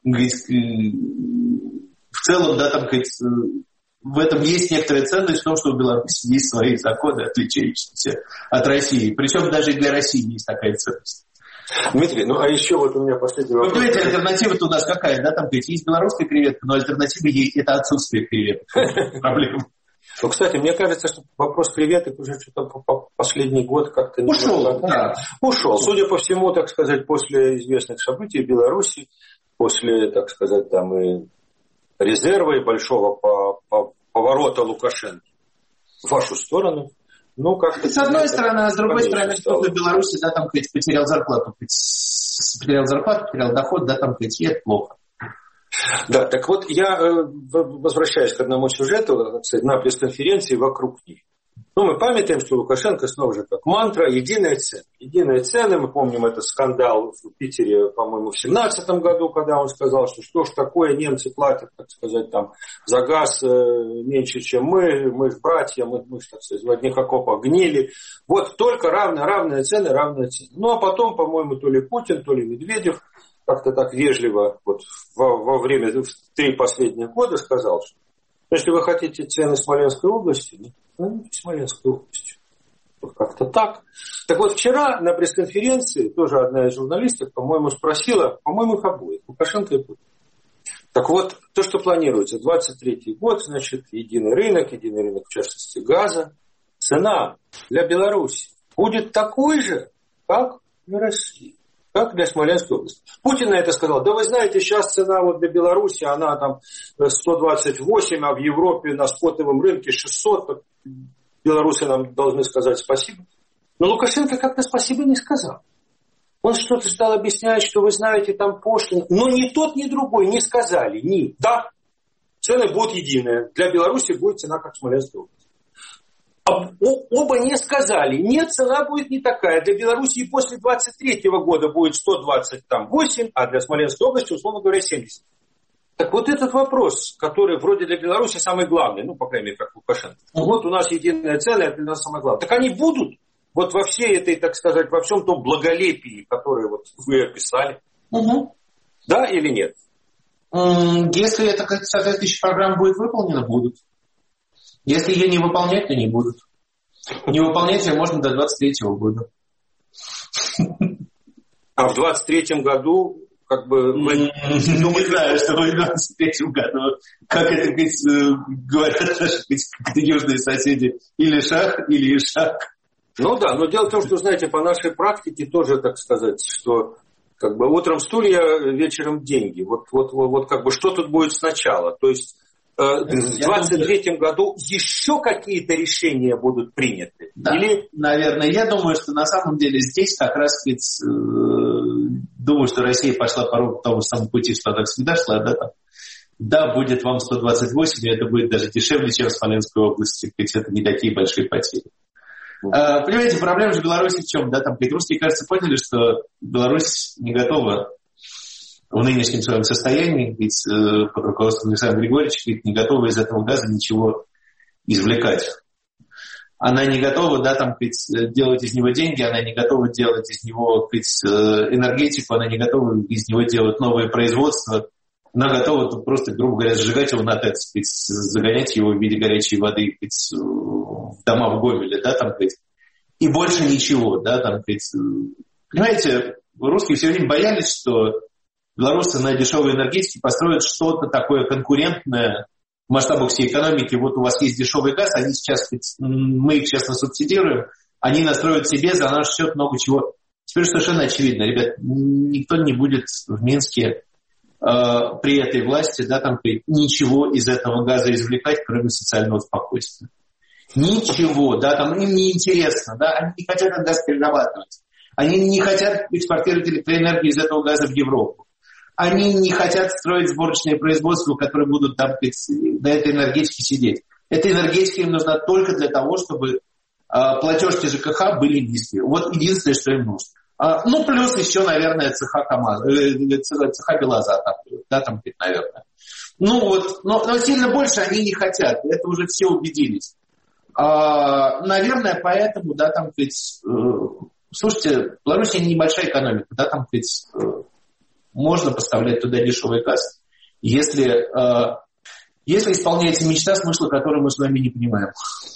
В целом, да, там, в этом есть некоторая ценность в том, что у Беларуси есть свои законы, отличающиеся от России. Причем даже и для России есть такая ценность. Дмитрий, ну а еще вот у меня последний вопрос. Вы понимаете, альтернатива-то у нас какая, да, там, есть белорусская креветка, но альтернатива ей это отсутствие креветок. Проблема. Ну, кстати, мне кажется, что вопрос креветок уже что-то по последний год как-то... Ушел, да. Ушел. Судя по всему, так сказать, после известных событий в Беларуси, после, так сказать, там и резерва, и большого по, по, поворота Лукашенко в вашу сторону, ну, как-то... С одной стороны, а с другой стороны, кто-то в Беларуси, да, там, хоть потерял зарплату, потерял зарплату, потерял доход, да, там, хоть и это плохо. Да, так вот, я возвращаюсь к одному сюжету, так сказать, на пресс-конференции вокруг них. Ну, мы памятаем, что Лукашенко снова же как мантра «Единая цена». Единая цена, мы помним этот скандал в Питере, по-моему, в семнадцатом году, когда он сказал, что что ж такое, немцы платят, так сказать, там, за газ меньше, чем мы, мы же братья, мы, мы же, так сказать, в одних окопах гнили. Вот только равная, равная цена, равная цена. Ну, а потом, по-моему, то ли Путин, то ли Медведев как-то так вежливо вот во, во время, в три последних года сказал, что если вы хотите цены Смоленской области, не ну, Смоленской области. Вот как-то так. Так вот, вчера на пресс-конференции тоже одна из журналистов, по-моему, спросила, по-моему, их обоих, Лукашенко и Путин. Так вот, то, что планируется, двадцать третий год, значит, единый рынок, единый рынок, в частности, газа. Цена для Беларуси будет такой же, как для России. Как для Смоленской области. Путин на это сказал, да вы знаете, сейчас цена вот для Беларуси, она там сто двадцать восемь, а в Европе на спотовом рынке шестьсот. Белорусы нам должны сказать спасибо. Но Лукашенко как-то спасибо не сказал. Он что-то стал объяснять, что вы знаете, там пошлина. Но ни тот, ни другой не сказали. Ни. Да, цены будут единые. Для Беларуси будет цена, как в Смоленской области. Оба не сказали, нет, цена будет не такая. Для Беларуси после двадцать третьего года будет сто двадцать восемь, а для Смоленской области, условно говоря, семьдесят. Так вот этот вопрос, который вроде для Беларуси самый главный, ну, по крайней мере, как Лукашенко. Ну, вот у нас единая цена, это для нас самое главное. Так они будут вот во всей этой, так сказать, во всем том благолепии, которое вот вы описали. Угу. Да или нет? Если эта соответствующая программа будет выполнена, будут. Если ее не выполнять, то не будут. Не выполнять ее можно до двадцать третьего года. А в двадцать третьем году, как бы... Вы... Не думаю, знаю, что в двадцать третьем году, как это говорят наши южные соседи, или шах, или ишак. Ну да, но дело в том, что, знаете, по нашей практике тоже, так сказать, что как бы утром стулья, вечером деньги. Вот, вот, вот, вот как бы что тут будет сначала? То есть в двадцать третьем году еще какие-то решения будут приняты? Да, Или... наверное. Я думаю, что на самом деле здесь как раз ведь, э, думаю, что Россия пошла по тому же самому пути, что она всегда шла, да, там. Да, будет вам сто двадцать восемь, и это будет даже дешевле, чем в Смоленской области, ведь это не такие большие потери. Mm-hmm. Понимаете, проблема же в Беларуси в чем? Да, там, русские, кажется, поняли, что Беларусь не готова в нынешнем своем состоянии, ведь э, под руководством Александра Григорьевича, ведь не готова из этого газа ничего извлекать. Она не готова, да, там, ведь, делать из него деньги, она не готова делать из него ведь, энергетику, она не готова из него делать новое производство. Она готова тут просто, грубо говоря, сжигать его на ТЭЦ, ведь, загонять его в виде горячей воды ведь, в дома в Гомеле, да, там, ведь, и больше ничего, да, там, ведь, понимаете, русские все время боялись, что белорусы на дешевой энергетике построят что-то такое конкурентное в масштабах всей экономики. Вот у вас есть дешевый газ, они сейчас, мы их честно субсидируем, они настроят себе за наш счет много чего. Теперь совершенно очевидно, ребят, никто не будет в Минске э, при этой власти, да, там ничего из этого газа извлекать, кроме социального спокойствия. Ничего, да, там им не интересно, да, они не хотят этот газ перерабатывать. Они не хотят экспортировать электроэнергию из этого газа в Европу. Они не хотят строить сборочные производства, которые будут там на этой энергетике сидеть. Эта энергетика им нужна только для того, чтобы э, платежки ЖКХ были низкие. Вот единственное, что им нужно. Ну, плюс еще, наверное, цеха КамАЗ, цеха БелАЗа, да, там, наверное. Ну, вот, но, но сильно больше они не хотят, это уже все убедились. Наверное, поэтому, да, там, ведь, слушайте, Беларусь небольшая экономика, да, там, ведь, можно поставлять туда дешевый газ, если, если исполняется мечта, смысла которой мы с вами не понимаем.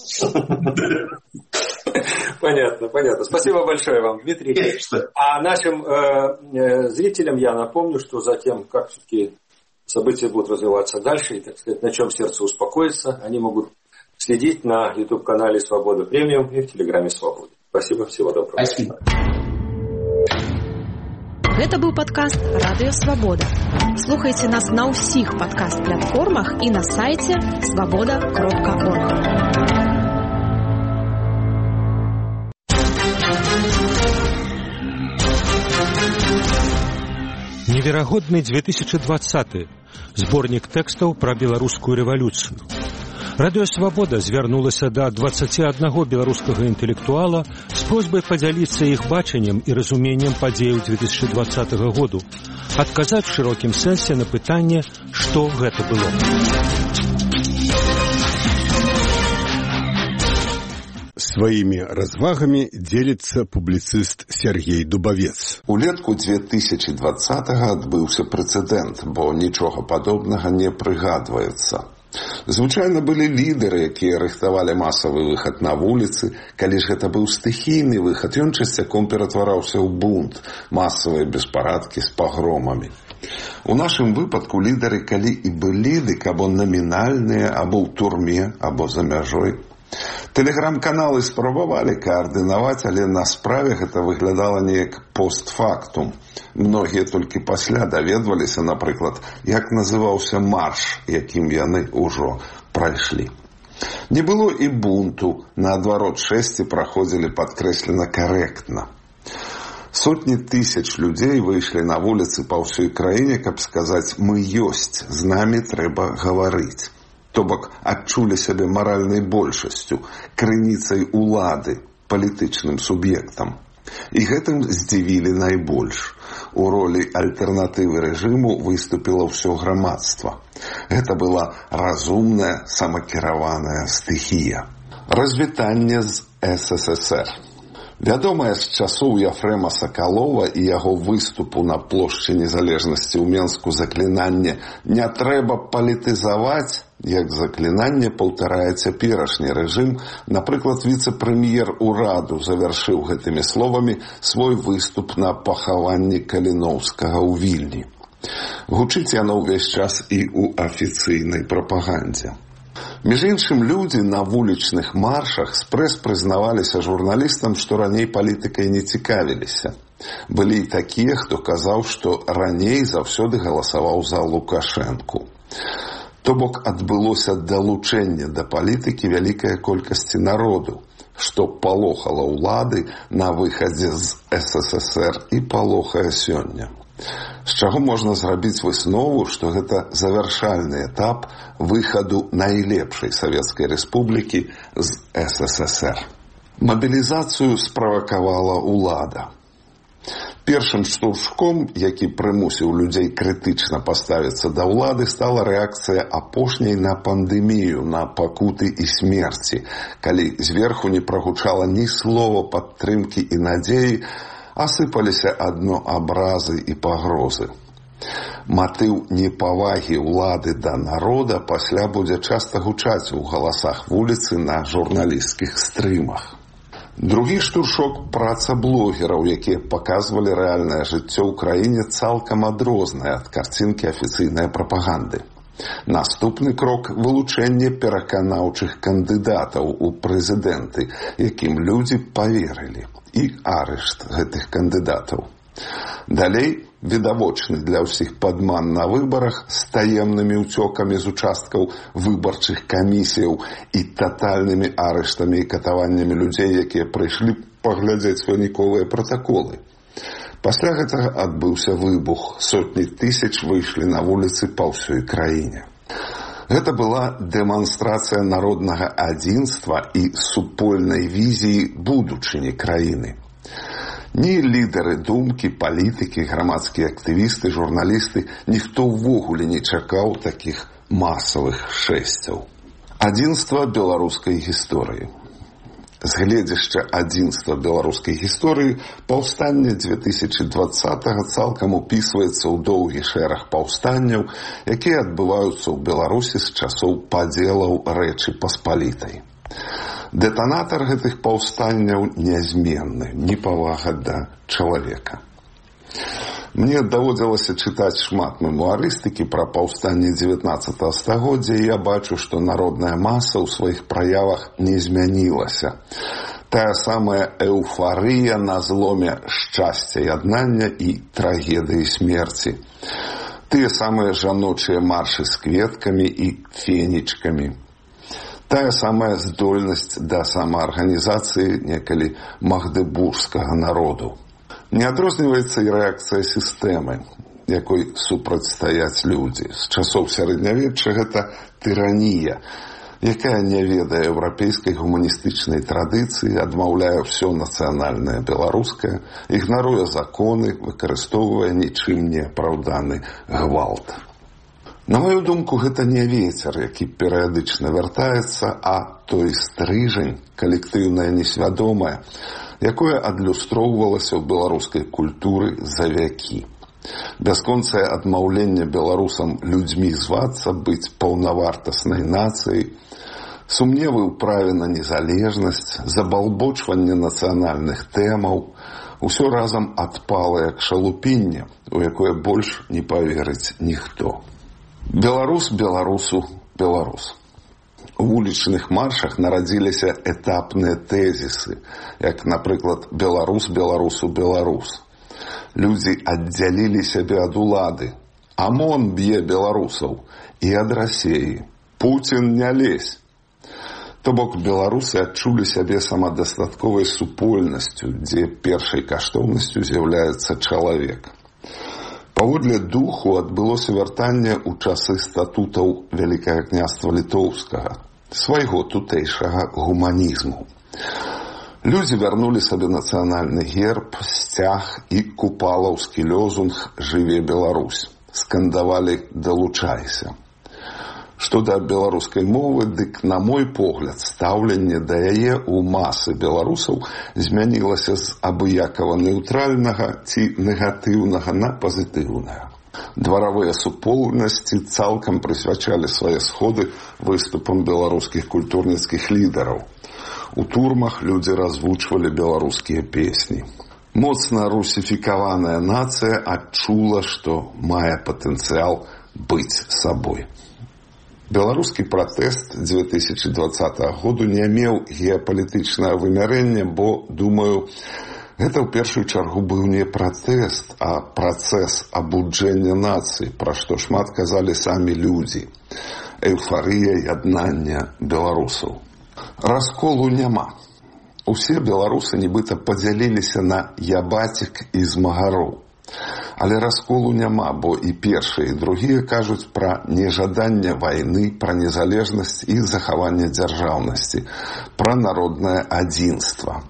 Понятно, понятно. Спасибо большое вам, Дмитрий. А нашим э, зрителям я напомню, что затем, как все-таки события будут развиваться дальше, и, так сказать, на чем сердце успокоится, они могут следить на YouTube-канале «Свобода премиум» и в Телеграме «Свобода». Спасибо, всего доброго. Спасибо. Гэта быў падкаст «Радыё Свабода». Слухайце нас на ўсіх падкаст-платформах і на сайце свабода кропка орг. Неверагодны две тысячи двадцаты. Зборнік тэкстаў пра беларускую рэвалюцыю. Радыё Свабода звярнулася да дваццаці аднаго беларускага інтэлектуала з просьбай падзяліцца іх бачаннем і разуменнем падзеяў две тысячи двадцатага году, адказаць в шырокім сэнсе на пытанне, што гэта было. Своими развагами делится публицист Сергей Дубовец. Улетку две тысячи двадцатага адбыўся прэцэдэнт, бо нічога падобнага не прыгадваецца. Звычайна былі лідары, якія рыхтавалі масавы выхад на вуліцы. Калі ж гэта быў стыхійны выхад, ён часцяком ператвараўся ў бунт, масавыя беспарадкі з пагромамі. У нашым выпадку лідары калі і былі, дык або намінальныя, або ў турме, або за мяжой. Тэлеграм-каналы спрабавалі каардынаваць, але на справе гэта выглядала неяк постфактум. Многія толькі пасля даведваліся, напрыклад, як называўся марш, якім яны ўжо прайшлі. Не было і бунту, наадварот, шэсці праходзілі падкрэслена карэктна. Сотні тысяч людзей выйшлі на вуліцы па ўсёй краіне, каб сказаць «мы ёсць, з намі трэба гаварыць». То бок адчулі сябе маральнай большасцю, крыніцай улады, палітычным суб'ектам. І гэтым здзівілі найбольш. У ролі альтэрнатывы рэжыму выступіла ўсё грамадства. Гэта была разумная, самакіраваная стыхія. Развітанне з эс эс эс эр. Вядомая з часоў Яфрэма Сакалова і яго выступу на плошчы Незалежнасці ў Менску заклінанне «Не трэба палітызаваць», як заклінанне паўтарае цяперашні рэжым. Напрыклад, віцэ-прэм'ер ураду завяршыў гэтымі словамі свой выступ на пахаванні Каліноўскага ў Вільні. Гучыць яно ўвесь час і ў афіцыйнай прапагандзе. Між іншым, людзі на вулічных маршах спрэс прызнаваліся журналістам, што раней палітыкай не цікавіліся. Былі і такія, хто казаў, што раней заўсёды галасаваў за Лукашэнку. То бок адбылося далучэнне да палітыкі вялікай колькасці народу, што палохала ўлады на выхадзе з эс эс эс эр і палохае сёння. З чаго можна зрабіць выснову, што гэта завяршальны этап выхаду найлепшай Савецкай Рэспублікі з эс эс эс эр. Мабілізацыю справакавала ўлада. Першым штуршком, які прымусіў людзей крытычна паставіцца да ўлады, стала рэакцыя апошняй на пандэмію, на пакуты і смерці, калі зверху не прагучала ні слова падтрымкі і надзеі, асыпаліся адно абразы і пагрозы. Матыў непавагі ўлады да народа пасля будзе часта гучаць у галасах вуліцы на журналісцкіх стрымах. Другі штуршок – праца блогераў, якія паказвалі рэальнае жыццё ў краіне цалкам адрознае ад карцінкі афіцыйнай прапаганды. Наступны крок – вылучэнне пераканаўчых кандыдатаў у прэзідэнты, якім людзі паверылі, і арышт гэтых кандыдатаў. Далей – відавочны для ўсіх падман на выбарах з таемнымі ўцёкамі з участкаў выбарчых камісіяў і татальнымі арыштамі і катаваннямі людзей, якія прыйшлі паглядзець выніковыя пратаколы. Пасля гэтага адбыўся выбух. Сотні тысяч выйшлі на вуліцы па ўсёй краіне. Гэта была дэманстрацыя народнага адзінства і супольнай візіі будучыні краіны. Ні лідери думкі, палітыкі, грамадскія актывісты, журналісты, ніхто ўвогуле не чакаў такіх масавых шэсцяў. Адзінства беларускай гісторыі. З гледзяшча адзінства беларускай гісторыі паўстанне две тысячы двадцатага цалкам упісваецца ў доўгі шэраг паўстанняў, якія адбываюцца ў Беларусі з часоў падзелаў Рэчы Паспалітай. Дэтанатар гэтых паўстанняў нязменны, непавага да чалавека. Мне даводзілася чытаць шмат мемуарыстыкі пра паўстанне дзевятнаццатага стагоддзя, і я бачу, што народная маса ў сваіх праявах не змянілася. Тая самая эўфарыя на зломе шчасця яднання і трагедыі смерці. Тыя самыя жаночыя маршы з кветкамі і фенічкамі. Тая самая здольнасць да самаарганізацыі некалі магдебургскага народу. Не адрозніваецца і рэакцыя сістэмы, якой супрацьстаяць людзі. З часоў сярэднявечча гэта тыранія, якая не ведае еўрапейскай гуманістычнай традыцыі, адмаўляе ўсё нацыянальнае беларускае, ігнаруе законы, выкарыстоўвае нічым не апраўданы гвалт. На маю думку, гэта не вецер, які перыядычна вяртаецца, а той стрыжань, калектыўнае несвядомае, якое адлюстроўвалася ў беларускай культуры за вякі. Бясконцае адмаўленне беларусам людзьмі звацца, быць паўнавартаснай нацыяй, сумневы ў праве на незалежнасць, забалбочванне нацыянальных тэмаў, усё разам адпала як шалупінне, у якое больш не паверыць ніхто. Беларус беларусу беларус. У вулічных маршах нарадзіліся этапныя тэзісы, як, напрыклад, «Беларус беларусу беларус». Людзі аддзялілі сябе ад улады. АМОН б'е беларусаў і ад Расеі. Пуцін не лезь. То бок беларусы адчулі сябе самадастатковай супольнасцю, дзе першай каштоўнасцю з'яўляецца чалавек. Паводле духу адбылося вяртанне ў часы статутаў Вялікага княства Літоўскага, свайго тутэйшага гуманізму. Людзі вярнулі сабе нацыянальны герб, сцяг і купалаўскі лозунг «Жыве Беларусь». Скандавалі «Далучайся». Што да беларускай мовы, дык, на мой погляд, стаўленне да яе ў масы беларусаў змянілася з абыякава нейтральнага ці негатыўнага на пазітыўнае. Дваравыя супольнасці цалкам прысвячалі свае сходы выступам беларускіх культурніцкіх лідараў. У турмах людзі развучвалі беларускія песні. Моцна русіфікаваная нацыя адчула, што мае патэнцыял быць сабой. Беларускі пратэст две тысячы двадцатага году не меў геапалітычнае вымярэнне, бо, думаю, гэта ў першую чаргу быў не пратэст, а працэс абуджэння нацыі, пра што шмат казалі самі людзі. Эйфарыя яднання беларусаў. Расколу няма. Усе беларусы нібыта падзяліліся на ябацік і змагароў. Але расколу няма, бо і першыя, і другія кажуць пра нежаданне вайны, пра незалежнасць і захаванне дзяржаўнасці, пра народнае адзінства.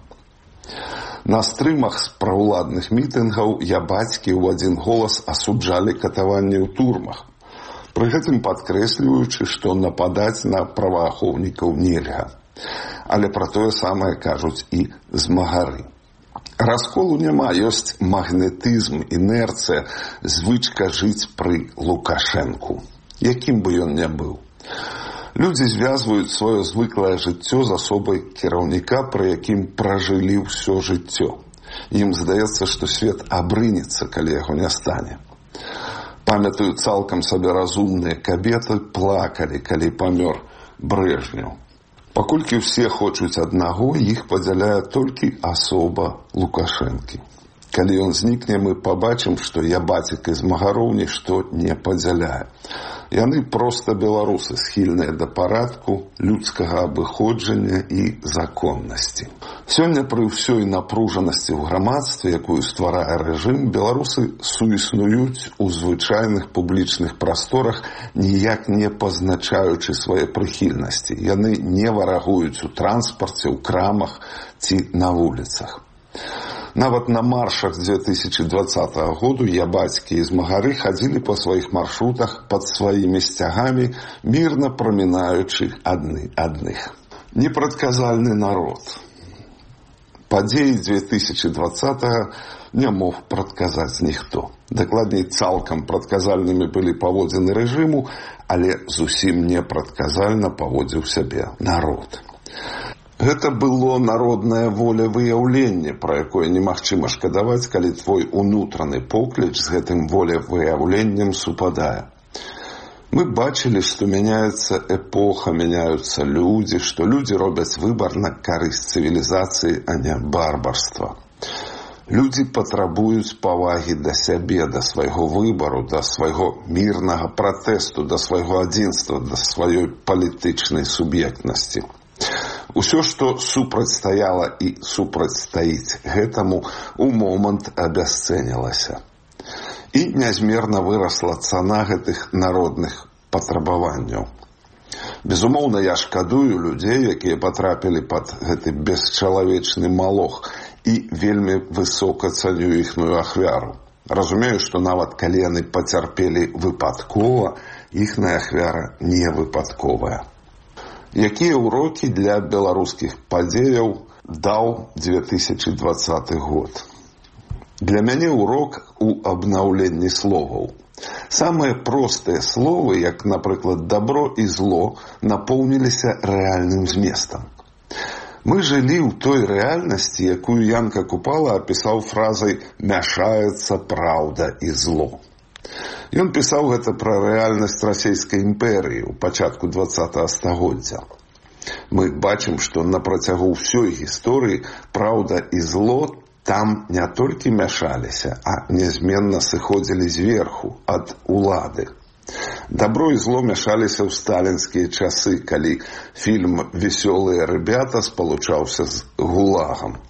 На стрымах з праўладных мітынгаў ябацькі ў адзін голас асуджалі катаванні ў турмах, пры гэтым падкрэсліваючы, што нападаць на праваахоўнікаў нельга. Але пра тое самае кажуць і змагары. Расколу няма, ёсць магнетызм, інерцыя, звычка жыць пры Лукашэнку, якім бы ён не быў. Людзі звязваюць сваё звыклае жыццё з асобай кіраўніка, пры якім пражылі ўсё жыццё. Ім здаецца, што свет абрынецца, калі яго не стане. Памятаю, цалкам сабе разумныя кабеты плакалі, калі памёр Брэжнеў. Паколькі ўсе хочуць аднаго, іх падзяляе толькі асоба Лукашэнкі. Калі ён знікне, мы пабачым, што ябацік і змагароў нішто не падзяляе. Яны проста беларусы, схільныя да парадку, людскага абыходжання і законнасці. Сёння пры ўсёй напружанасці ў грамадстве, якую стварае рэжым, беларусы суіснуюць у звычайных публічных прасторах, ніяк не пазначаючы свае прыхільнасці. Яны не варагуюць у транспарце, у крамах ці на вуліцах. Нават на маршах две тысячи двадцатого году я бацькі і змагары хадзілі па сваіх маршрутах пад сваімі сцягамі, мірна прамінаючы адны адных. Непрадказальны народ. Падзеі две тысячи двадцатого не мог прадказаць ніхто. Дакладней, цалкам прадказальнымі былі паводзіны рэжыму, але зусім непрадказальна паводзіў сябе народ. Гэта было народнае волевыяўленне, пра якое немагчыма шкадаваць, калі твой унутраны покліч з гэтым волевыяўленнем супадае. Мы бачылі, што мяняецца эпоха, мяняюцца людзі, што людзі робяць выбар на карысць цывілізацыі, а не барбарства. Людзі патрабуюць павагі да сябе, да свайго выбару, да свайго мірнага пратэсту, да свайго адзінства, да сваёй палітычнай суб'ектнасці. Усё, што супрацьстаяла і супрацьстаіць гэтаму, у момант абясцэнілася. І нязмерна вырасла цана гэтых народных патрабаванняў. Безумоўна, я шкадую людзей, якія патрапілі пад гэты бесчалавечны малох, і вельмі высока цаню іхную ахвяру. Разумею, што нават калі яны пацярпелі выпадкова, іхная ахвяра не выпадковая. Якія ўрокі для беларускіх падзеяў даў две тысячи двадцаты год? Для мяне урок у абнаўленні словаў. Самыя простыя словы, як, напрыклад, добро і зло, напоўніліся рэальным зместам. Мы жылі ў той рэальнасці, якую Янка Купала апісаў фразай «мяшаецца праўда і зло». Ён пісаў гэта пра рэальнасць расійскай імперыі ў пачатку двадцатага стагоддзя. Мы бачым, што на працягу ўсёй гісторыі праўда і зло там не толькі мяшаліся, а нязменна сыходзілі зверху, ад улады. Добро і зло мяшаліся ў сталінскія часы, калі фільм «Весёлыя ребята» спалучаўся з гулагам.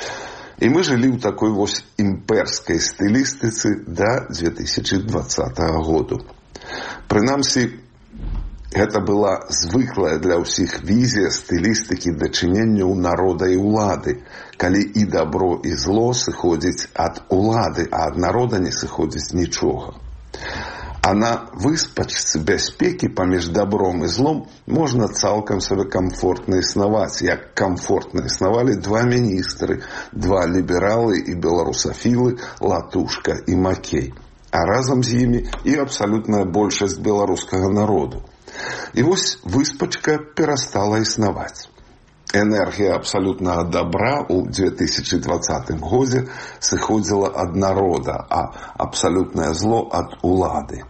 І мы жылі ў такой вось імперскай стылістыцы да две тысячи двадцатого году. Прынамсі, гэта была звыклая для ўсіх візія стылістыкі дачыненняў народа і ўлады, калі і добро, і зло сыходзіць ад улады, а ад народа не сыходзіць нічога. А на выспачцы бяспекі паміж добром і злом можна цалкам сабе камфортна існаваць, як камфортна існавалі два міністры, два лібералы і беларусафілы, Латушка і Макей, а разам з імі і абсалютная большасць беларускага народу. І вось выспачка перастала існаваць. Энергія абсалютнага добра ў две тысячи двадцатым годзе сыходзіла ад народа, а абсалютнае зло ад улады.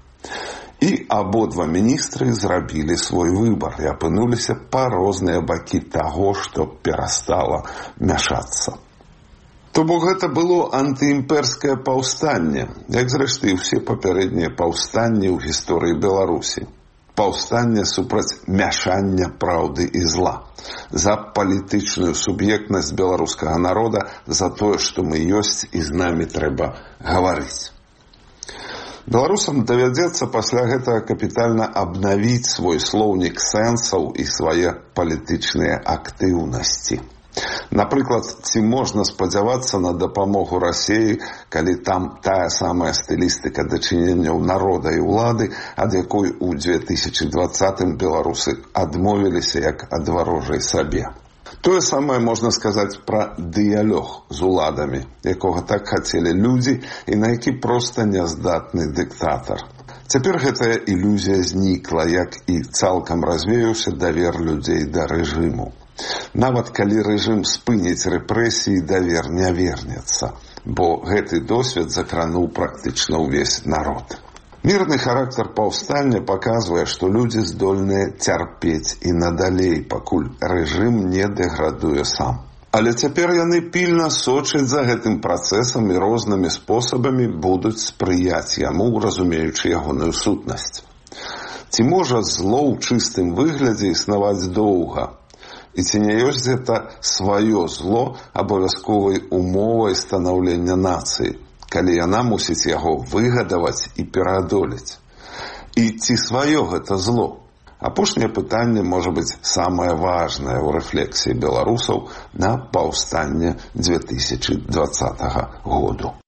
І абодва міністры зрабілі свой выбар і апынуліся па розныя бакі таго, што перастала мяшацца. То бок гэта было антыімперскае паўстанне, як зрэшты ўсе папярэднія паўстанні ў гісторыі Беларусі. Паўстанне супраць мяшання праўды і зла, за палітычную суб'ектнасць беларускага народа, за тое, што мы ёсць і з намі трэба гаварыць. Беларусам давядзецца пасля гэтага капітальна абнавіць свой слоўнік сэнсаў і свае палітычныя актыўнасці. Напрыклад, ці можна спадзявацца на дапамогу Расіі, калі там тая самая стылістыка дачыненняў народа і ўлады, ад якой у две тысячи двадцатым беларусы адмовіліся як ад варожай сабе. Тое самае можна сказаць пра дыялог з уладамі, якога так хацелі людзі і на які проста няздатны дыктатар. Цяпер гэтая ілюзія знікла, як і цалкам развеяўся давер людзей да рэжыму. Нават калі рэжым спыніць рэпрэсіі, давер не вернецца, бо гэты досвед закрануў практычна ўвесь народ. Мірны характар паўстання паказвае, што людзі здольныя цярпець і надалей, пакуль рэжым не дэградуе сам. Але цяпер яны пільна сочаць за гэтым працэсам і рознымі спосабамі будуць спрыяць яму, разумеючы ягоную сутнасць. Ці можа зло ў чыстым выглядзе існаваць доўга? І ці не ёсць гэта сваё зло абавязковай умовай станаўлення нацыі, калі яна мусіць яго выгадаваць і пераадолець? І ці сваё гэта зло? Апошняе пытанне можа быць самае важнае ў рэфлексіі беларусаў на паўстанне две тысячы двадцатага году.